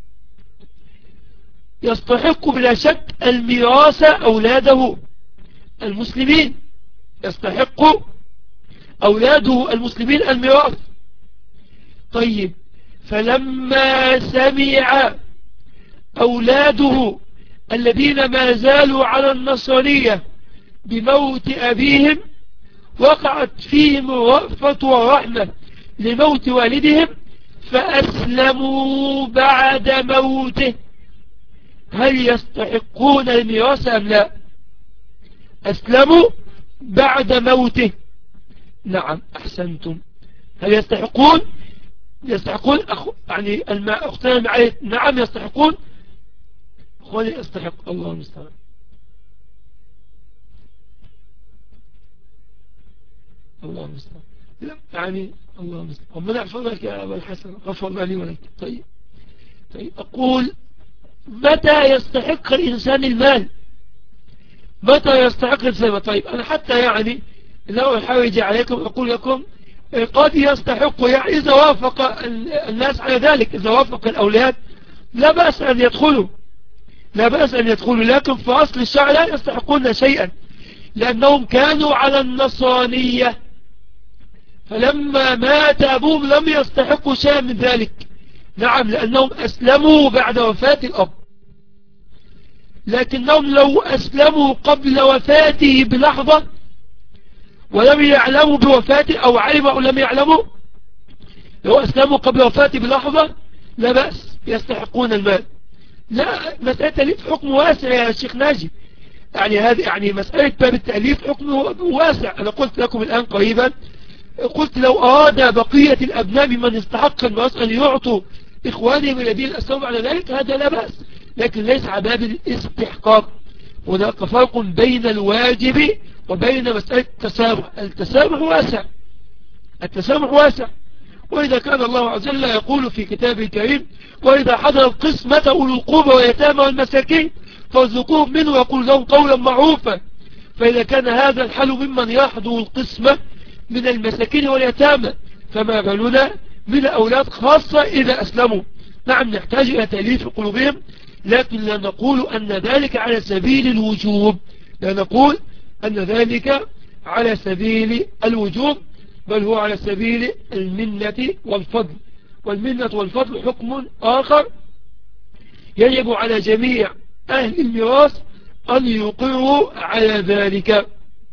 يستحق بلا شك الميراث أولاده المسلمين، يستحق أولاده المسلمين الميراث. طيب فلما سمع أولاده الذين ما زالوا على النصرانية بموت أبيهم وقعت فيهم رأفة ورحمة لموت والدهم فأسلموا بعد موته، هل يستحقون الميراث أم لا؟ أسلموا بعد موته، نعم أحسنتم. هل يستحقون يستحقون أخ... يعني الماء أختنا معي نعم يستحقون. أخواني يستحق الله المستعان. الله المستعان يعني الله المستعان. ربنا يحفظك يا أبا الحسن، غفر الله لي ولك. طيب طيب أقول متى يستحق الإنسان المال؟ متى يستحق الإنسان؟ طيب أنا حتى يعني لو أحاول عليكم أقول لكم قد يستحق، يعني إذا وافق الناس على ذلك، إذا وافق الأولاد لا بأس أن يدخلوا لا بأس أن يدخلوا لكن في أصل الشرع لا يستحقون شيئا لأنهم كانوا على النصرانية، فلما مات أبوهم لم يستحقوا شيئا من ذلك. نعم لأنهم أسلموا بعد وفاة الأب، لكنهم لو أسلموا قبل وفاته بلحظة ولم يعلموا بوفاته أو علموا أو لم يعلموا، لو أسلموا قبل وفاته بلحظة لا بأس يستحقون المال. لا مسألة تأليف حكم واسع يا شيخ ناجي، يعني هذه يعني مسألة باب التأليف حكم واسع. أنا قلت لكم الآن قريبا، قلت لو أراد بقية الأبناء من يستحق الميراث أن يعطوا إخوانهم الذين أسلموا على ذلك هذا لا بأس، لكن ليس على باب الاستحقاق. هناك فرق بين الواجب وبين مسألة التسامح. التسامح واسع التسامح واسع وإذا كان الله عز وجل يقول في كتابه الكريم وإذا حضر القسمة أولو القربى واليتامى والمساكين فارزقوهم منه ويقول لهم قولا معروفا، فإذا كان هذا الحال ممن يحضر القسمة من المساكين واليتامى فما بالنا من الأولاد خاصة إذا أسلموا. نعم نحتاج إلى تأليف قلوبهم، لكن لا نقول أن ذلك على سبيل الوجوب، لا نقول أن ذلك على سبيل الوجوب، بل هو على سبيل المنة والفضل، والمنة والفضل حكم آخر يجب على جميع أهل الميراث أن يقروا على ذلك.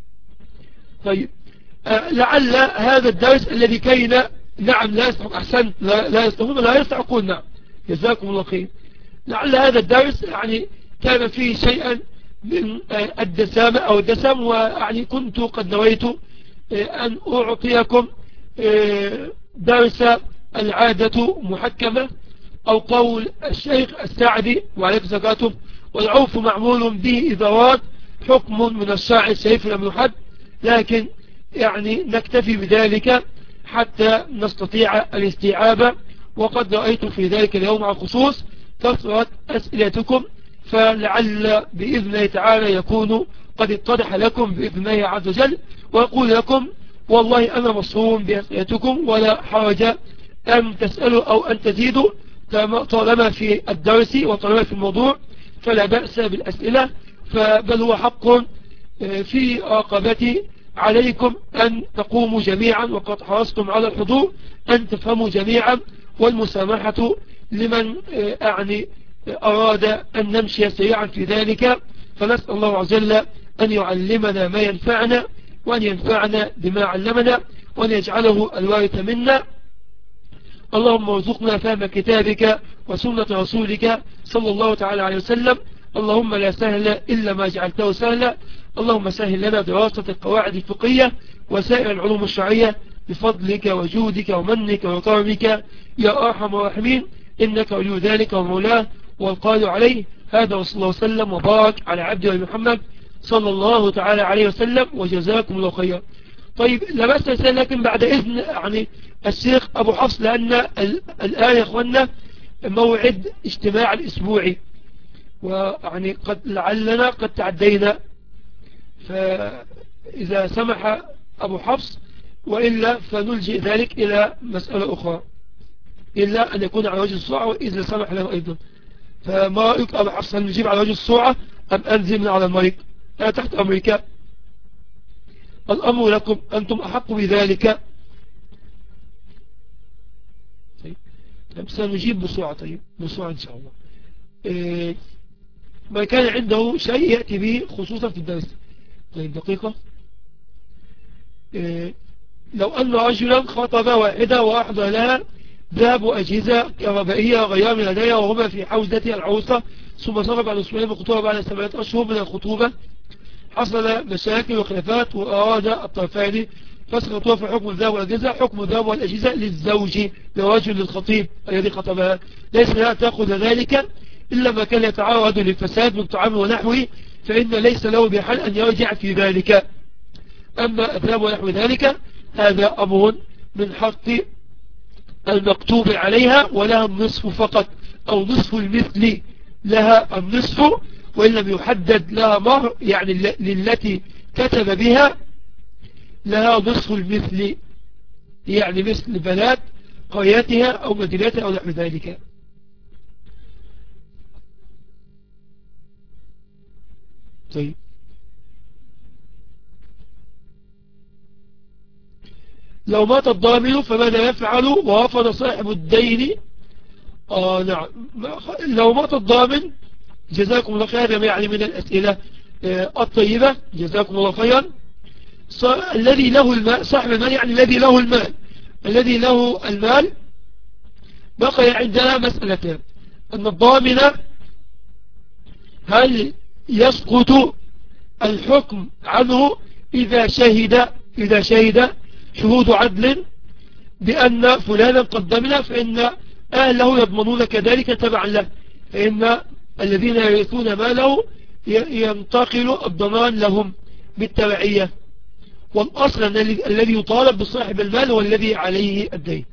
طيب آه لعل هذا الدرس الذي كينا نعم لا يستحق أحسن لا, لا يستحقون لا يستحقون نعم جزاكم الله خير. لعل هذا الدرس يعني كان فيه شيئا من آه الدسامة أو الدسم، ويعني كنت قد نويت آه أن أعطيكم آه درس العادة محكمة أو قول الشيخ السعدي وعليكم زكاته والعوف معمول به إذا ورد حكم من الشرع الشريف لم يحد، لكن يعني نكتفي بذلك حتى نستطيع الاستيعاب. وقد رأيت في ذلك اليوم على الخصوص كثرة أسئلتكم، فلعل بإذن الله تعالى يكون قد اتضح لكم بإذن الله عز وجل، وأقول لكم والله أنا مصروم بأسئلتكم ولا حرج أن تسألوا أو أن تزيدوا طالما في الدرس وطالما في الموضوع فلا بأس بالأسئلة، فبل هو حق في رقبتي عليكم أن تقوموا جميعا وقد حرصتم على الحضور أن تفهموا جميعا، والمسامحة لمن أعني أراد أن نمشي سريعا في ذلك، فنسأل الله عز وجل أن يعلمنا ما ينفعنا وأن ينفعنا بما علمنا وأن يجعله الوارث منا. اللهم ارزقنا فهم كتابك وسنة رسولك صلى الله تعالى عليه وسلم. اللهم لا سهل إلا ما جعلته سهلا. اللهم سهل لنا دراسة القواعد الفقهية وسائر العلوم الشرعية بفضلك وجودك ومنك وكرمك يا أرحم الراحمين، إنك ولي ذلك ومولاه والقادر عليه. هذا وصلى الله وسلم وبارك على عبده محمد صلى الله تعالى عليه وسلم، وجزاكم الله خيرا. طيب لا بأس، لكن بعد إذن يعني الشيخ أبو حفص، لأن الآن يا أخوانا موعد اجتماع الأسبوعي، ويعني قد لعلنا قد تعدينا، فإذا سمح أبو حفص، وإلا فنلجئ ذلك إلى مسألة أخرى، إلا أن يكون على وجه السرعة وإذا سمح له أيضا. فما رأيك أبو حفص، هل نجيب على وجه السرعة أم أنزل من على المايك؟ أنا تحت أمريكا، الأمر لكم، أنتم أحق بذلك. طيب سنجيب بسرعة. طيب بسرعة إن شاء الله. إيه ما كان عنده شيء يأتي به خصوصا في الدرس. طيب دقيقة. إيه لو أن رجلا خطب واحدة وأحضر لها ذهب وأجهزة كهربائية غيار من هدايا وهما في حوزة العروسة، ثم صار بعد أسبوعين من الخطوبة بعد سبعة أشهر من الخطوبة حصل مشاكل وخلافات وأراد الطرفين فسخ الخطوبة في حكم الذهب والأجهزة. حكم الذهب والأجهزة للزوج لرجل للخطيب الذي خطبها، ليس لها تأخذ ذلك إلا ما كان يتعرض للفساد من طعام ونحوه، فإن ليس له بحال أن يرجع في ذلك. أما الذهب ونحو ذلك هذا أمر من حق المكتوب عليها، ولها النصف فقط أو نصف المثل، لها النصف، وإن لم يحدد لها مهر يعني للتي كتب بها لها نصف المثل، يعني مثل بنات قريتها أو مدينتها أو نحو ذلك. طيب لو مات الضامن فماذا يفعل ورفض صاحب الدين؟ آه نعم، لو مات الضامن جزاكم الله خيرا، يعني من الأسئلة الطيبة جزاكم الله خيرا. الذي له المال، صاحب المال يعني الذي له المال، الذي له المال بقي عندنا مسألتين: أن الضامن هل يسقط الحكم عنه إذا شهد إذا شهد شهود عدل بأن فلانا قد ضمن، فإن أهله يضمنون كذلك تبعا له، فإن الذين يرثون ماله ينتقل الضمان لهم بالتبعية، والأصل أن الذي يطالب بصاحب المال هو الذي عليه الدين.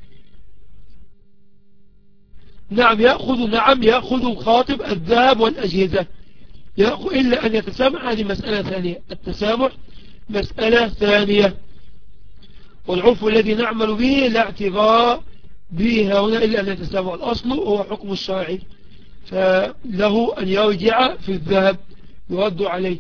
نعم يأخذ نعم يأخذ الخاطب الذهب والأجهزة، يأخذ إلا أن يتسامح. هذه مسألة ثانية، التسامح مسألة ثانية، والعرف الذي نعمل به لا اعتبار به هنا إلا أن يتسامح. الأصل هو حكم الشرعي، فله أن يرجع في الذهب يرد عليه.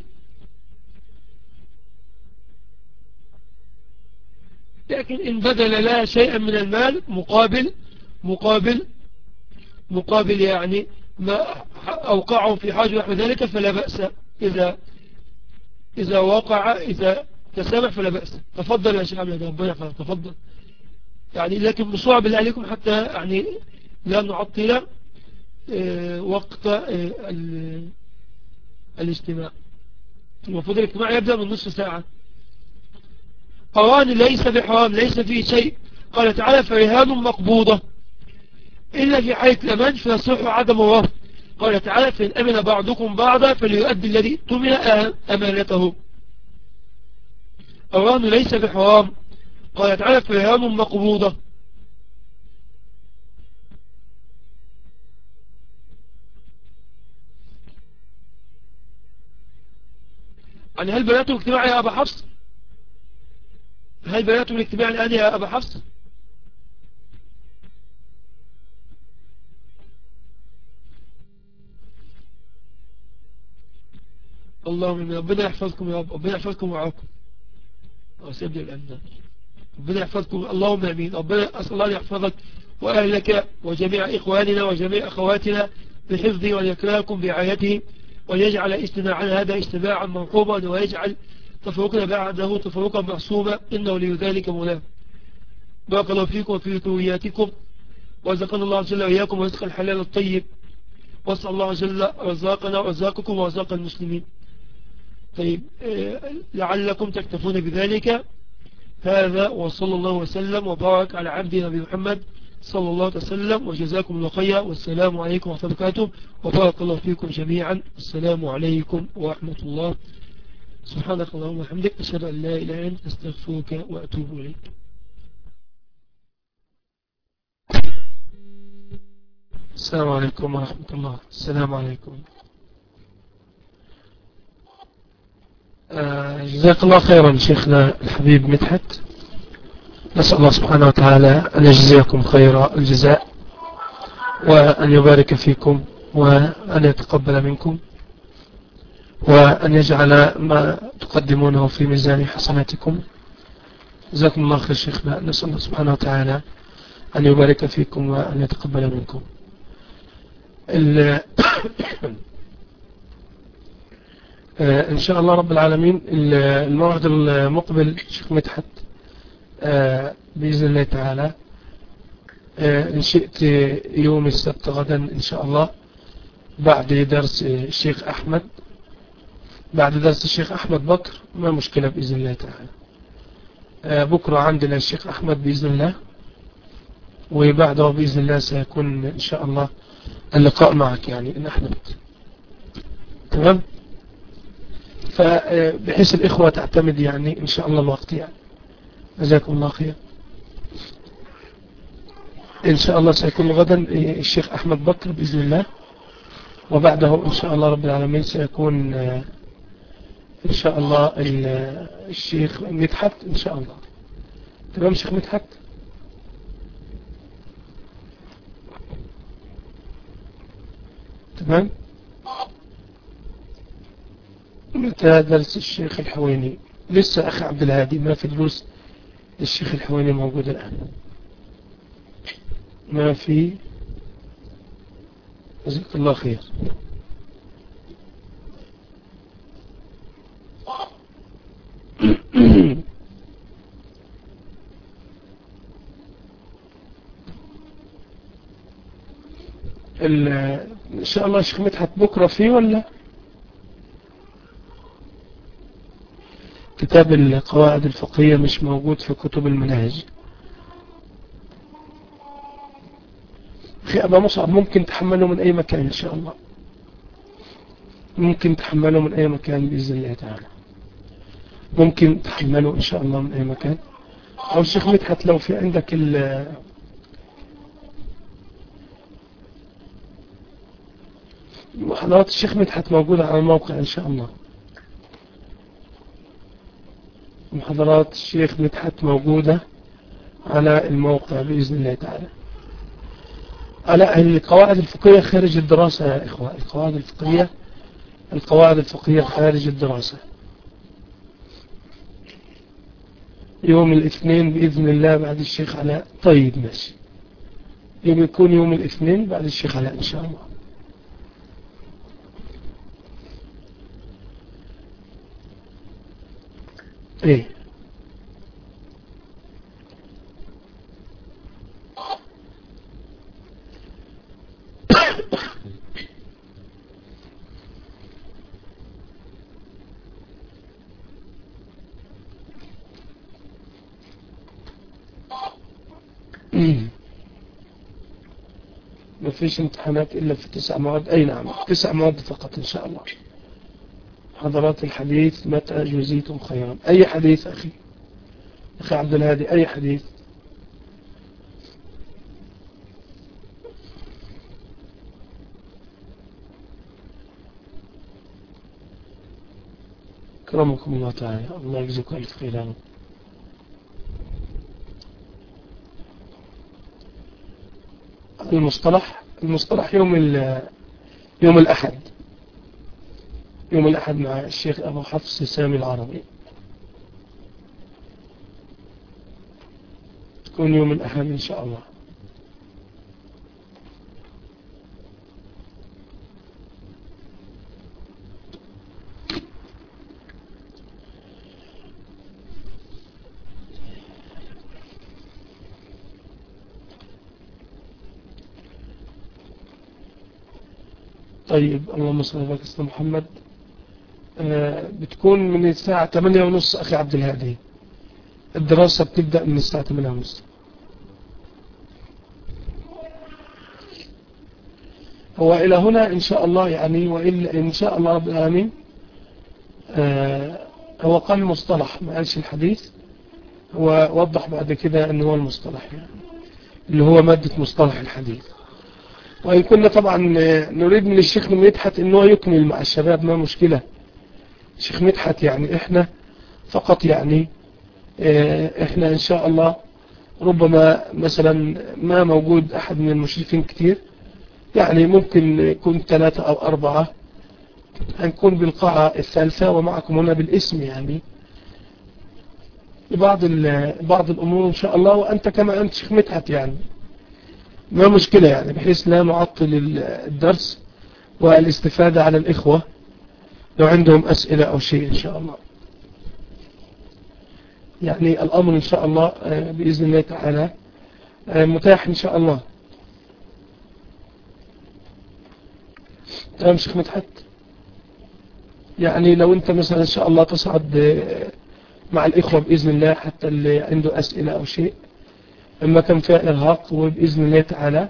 لكن إن بدل لها شيئا من المال مقابل مقابل مقابل يعني ما أوقعه في حاجة نحو ذلك فلا بأس. إذا إذا وقع إذا تسامح فلا بأس. تفضل يا شيخ عبد ربنا يحفظك، تفضل. يعني لكن بسرعة بالله عليكم حتى يعني لا نعطل وقت الاجتماع. المفروض الاجتماع يبدأ من نصف ساعة. قران ليس بحرام، ليس فيه شيء. قال تعالى: فرهان مقبوضة إلا في حالة الأمان فيصح عدم الرفض. قال تعالى: فإن أمن بعضكم بعضا فليؤدي الذي اؤتمن أمانته. قران ليس بحرام. قال تعالى: فرهان مقبوضة. يعني هل بياناتهم الاجتماع يا أبا حفص؟ هل بياناتهم الاجتماع الآن يا أبا حفص؟ اللهم من ربنا يحفظكم يا رب، ربنا يحفظكم وعاكم. وسيبدأ الآن. ربنا يحفظكم، اللهم امين. ربنا أسأل الله يحفظك وأهلك وجميع إخواننا وجميع أخواتنا بحفظه وليكرهكم برعايته ويجعل اجتماعنا هذا اجتماعا مرحوبا ويجعل تفرقنا بعده تفرقا معصوما إنه لذلك مولاه. بارك الله فيكم وفي ذرياتكم ورزقنا الله عز وجل وإياكم ورزق الحلال الطيب واسأل الله عز وجل رزاقنا ورزاقكم ورزاق المسلمين. طيب لعلكم تكتفون بذلك. هذا وصلى الله وسلم وبارك على عبدنا نبي محمد صلى الله عليه وسلم وجزاكم الله خيرا والسلام عليكم ورحمة الله وبركاته وبارك الله فيكم جميعا. السلام عليكم ورحمة الله. سبحانك اللهم وبحمدك أشهد أن لا إله إلا أنت أستغفرك وأتوب إليك. السلام عليكم ورحمة الله. السلام عليكم. آه جزاك الله خيرا شيخنا الحبيب مدحت. نسأل الله سبحانه وتعالى أن يجزيكم خير الجزاء وأن يبارك فيكم وأن يتقبل منكم وأن يجعل ما تقدمونه في ميزان حسناتكم. جزاكم الله خير شيخنا. نسأل الله سبحانه وتعالى أن يبارك فيكم وأن يتقبل منكم. إن شاء الله رب العالمين الموعد المقبل شيخ مدحت بإذن الله تعالى إن شئت يوم السبت غدا إن شاء الله بعد درس الشيخ أحمد بعد درس الشيخ أحمد بكر ما مشكلة بإذن الله تعالى. بكرة عندنا الشيخ أحمد بإذن الله وبعده بإذن الله سيكون إن شاء الله اللقاء معك يعني إن أحمد. تمام. فبحيث الإخوة تعتمد يعني إن شاء الله الوقت يعني. جزاكم الله خير. إن شاء الله سيكون غدا الشيخ أحمد بكر بإذن الله وبعده إن شاء الله رب العالمين سيكون إن شاء الله الشيخ مدحت إن شاء الله. تمام شيخ مدحت. تمام. متى درس الشيخ الحويني؟ لسه أخي عبد الهادي ما في دروس الشيخ الحويني موجود الآن. ما في. جزاك الله خير. إن شاء الله الشيخ مدحت بكرة فيه ولا؟ كتاب القواعد الفقهية مش موجود في كتب المناهج. أخي أبا مصعب ممكن تحمله من أي مكان إن شاء الله. ممكن تحمله من أي مكان بإذن الله تعالى. ممكن تحمله إن شاء الله من أي مكان. أو الشيخ مدحت لو في عندك ال محاضرات الشيخ مدحت موجودة على الموقع إن شاء الله. محاضرات الشيخ مدحت موجودة على الموقع بإذن الله تعالى. على القواعد الفقهية خارج الدراسة يا إخوة. القواعد الفقهية القواعد الفقهية خارج الدراسة. يوم الاثنين بإذن الله بعد الشيخ علاء. طيب ماشي. يوم يكون يوم الاثنين بعد الشيخ علاء إن شاء الله. ايه ما فيش امتحانات إلا في تسع مواد. أي نعم تسع مواد فقط إن شاء الله. حضرات الحديث متى جزيتم خيرا. أي حديث أخي أخي عبد الهادي أي حديث؟ كرمكم الله تعالى. الله يجزيكم ألف خير. المصطلح المصطلح يوم يوم الأحد. يوم الأحد مع الشيخ أبو حفص سامي العربي. تكون يوم الأحد إن شاء الله. طيب اللهم صل على سيدنا محمد. آه بتكون من الساعة ثمانية ونص أخي عبد الهادي، الدراسة بتبدأ من الساعة ثمانية ونص. هو إلى هنا إن شاء الله يعني، وإلا إن شاء الله رب العالمين آه هو قال المصطلح ما قالش الحديث، هو وضح بعد كده أنه هو المصطلح يعني اللي هو مادة مصطلح الحديث. وإن كنا طبعا نريد من الشيخ مدحت أنه يكمل مع الشباب ما مشكلة. الشيخ مدحت يعني إحنا فقط يعني آه إحنا إن شاء الله ربما مثلا ما موجود أحد من المشرفين كتير، يعني ممكن يكون ثلاثة أو أربعة، هنكون بالقاعة الثالثة ومعكم هنا بالاسم يعني لبعض بعض الأمور إن شاء الله. وأنت كما أنت شيخ مدحت يعني ما مشكلة يعني، بحيث لا نعطل الدرس والاستفادة على الإخوة لو عندهم أسئلة أو شيء إن شاء الله. يعني الأمر إن شاء الله بإذن الله تعالى متاح إن شاء الله. تمام شيخ مدحت؟ يعني لو أنت مثلا إن شاء الله تصعد مع الإخوة بإذن الله، حتى اللي عنده أسئلة أو شيء أما كان فيها إرهاق، وبإذن الله تعالى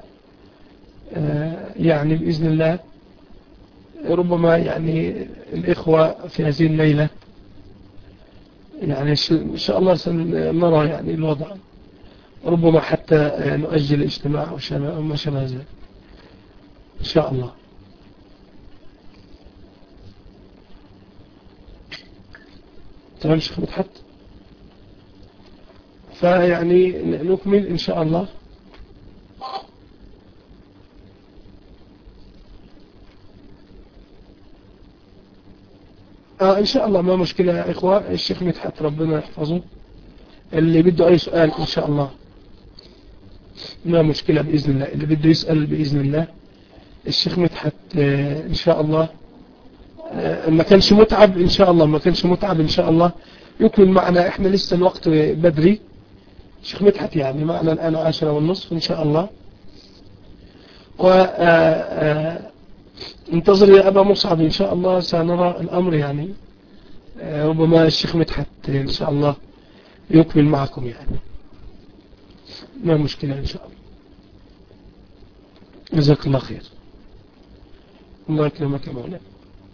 يعني بإذن الله ربما يعني الإخوة في هذه الليلة يعني إن شاء الله سنرى يعني الوضع، ربما حتى نؤجل الاجتماع أو ما شابه ذلك إن شاء الله. تمام شيخ مدحت؟ فيعني نكمل إن شاء الله. آه إن شاء الله ما مشكلة يا إخوة. الشيخ مدحت ربنا يحفظه، اللي بده أي سؤال إن شاء الله ما مشكلة بإذن الله، اللي بده يسأل بإذن الله الشيخ مدحت آه إن شاء الله آه ما كانش متعب إن شاء الله، ما كانش متعب إن شاء الله يكمل معنا. إحنا لسه الوقت بدري. الشيخ مدحت يعني معنا الآن عشرة والنصف إن شاء الله. و انتظر يا أبا مصعب إن شاء الله سنرى الأمر يعني، ربما الشيخ مدحت إن شاء الله يكمل معكم يعني ما مشكلة إن شاء الله. جزاك الله خير، الله يكرمك يا مولانا.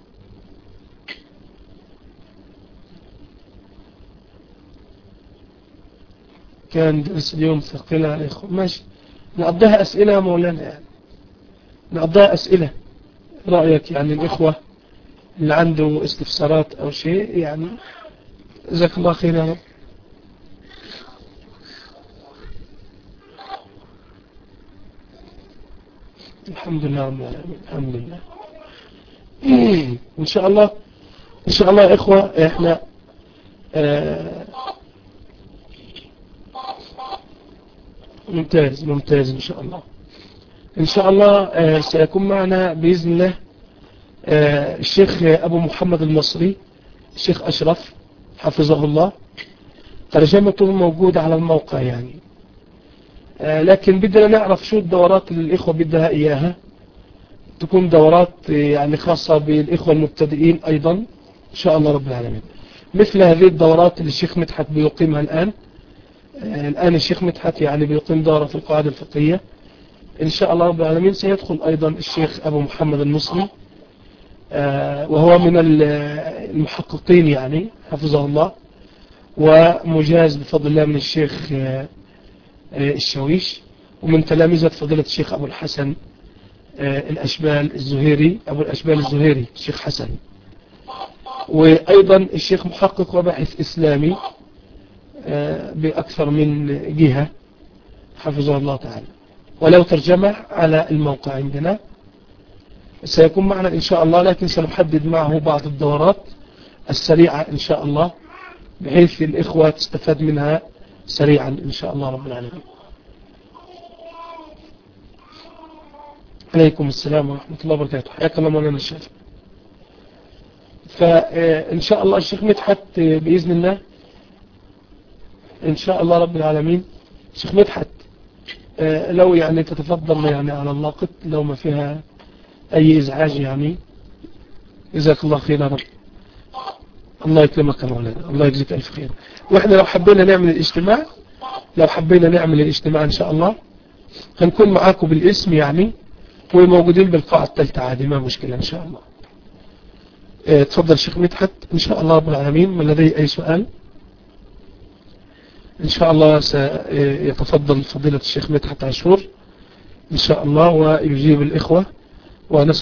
كان درس اليوم ثقيل على الإخوة، ماشي نقضيها أسئلة يا مولانا يعني، نقضيها أسئلة. رأيك يعني الإخوة اللي عنده استفسارات أو شيء يعني. جزاك الله خير يا رب. الحمد لله رب العالمين، الحمد لله. إن شاء الله إن شاء الله يا إخوة إحنا آه ممتاز ممتاز إن شاء الله. إن شاء الله آه سيكون معنا بإذن الله آه الشيخ أبو محمد المصري، الشيخ أشرف حفظه الله، ترجمته موجودة على الموقع يعني. آه لكن بدنا نعرف شو الدورات اللي الإخوة بدها إياها، تكون دورات يعني خاصة بالإخوة المبتدئين أيضا إن شاء الله رب العالمين، مثل هذه الدورات اللي الشيخ مدحت بيقيمها الآن. آه الآن الشيخ مدحت يعني بيقيم دورة في القواعد الفقهية إن شاء الله رب العالمين. سيدخل أيضا الشيخ أبو محمد المصري آه وهو من المحققين يعني حفظه الله، ومجاز بفضل الله من الشيخ آه آه الشويش، ومن تلامذة فضيلة الشيخ أبو الحسن آه الأشبال الزهيري، أبو الأشبال الزهيري الشيخ حسن. وأيضا الشيخ محقق وباحث إسلامي آه بأكثر من جهة حفظه الله تعالى، ولو ترجمة على الموقع عندنا سيكون معنا إن شاء الله. لكن سنحدد معه بعض الدورات السريعة إن شاء الله، بحيث الإخوة تستفاد منها سريعا إن شاء الله رب العالمين. عليكم السلام ورحمة الله وبركاته، حياك الله مولانا الشافعي. فإن شاء الله الشيخ مدحت بإذن الله إن شاء الله رب العالمين. الشيخ مدحت لو يعني تتفضل يعني على اللاقط لو ما فيها أي إزعاج يعني. جزاك الله خير يا رب. الله يكرمك يا مولانا، الله يجزيك ألف خير. وإحنا لو حبينا نعمل الاجتماع لو حبينا نعمل الاجتماع إن شاء الله هنكون معاكم بالاسم يعني، وموجودين بالقاعة الثالثة عادي، ما مشكلة إن شاء الله. اه تفضل شيخ مدحت إن شاء الله رب العالمين. من لديه أي سؤال إن شاء الله سيتفضل فضيلة الشيخ مدحت عاشور إن شاء الله ويجيب الإخوة ونسأل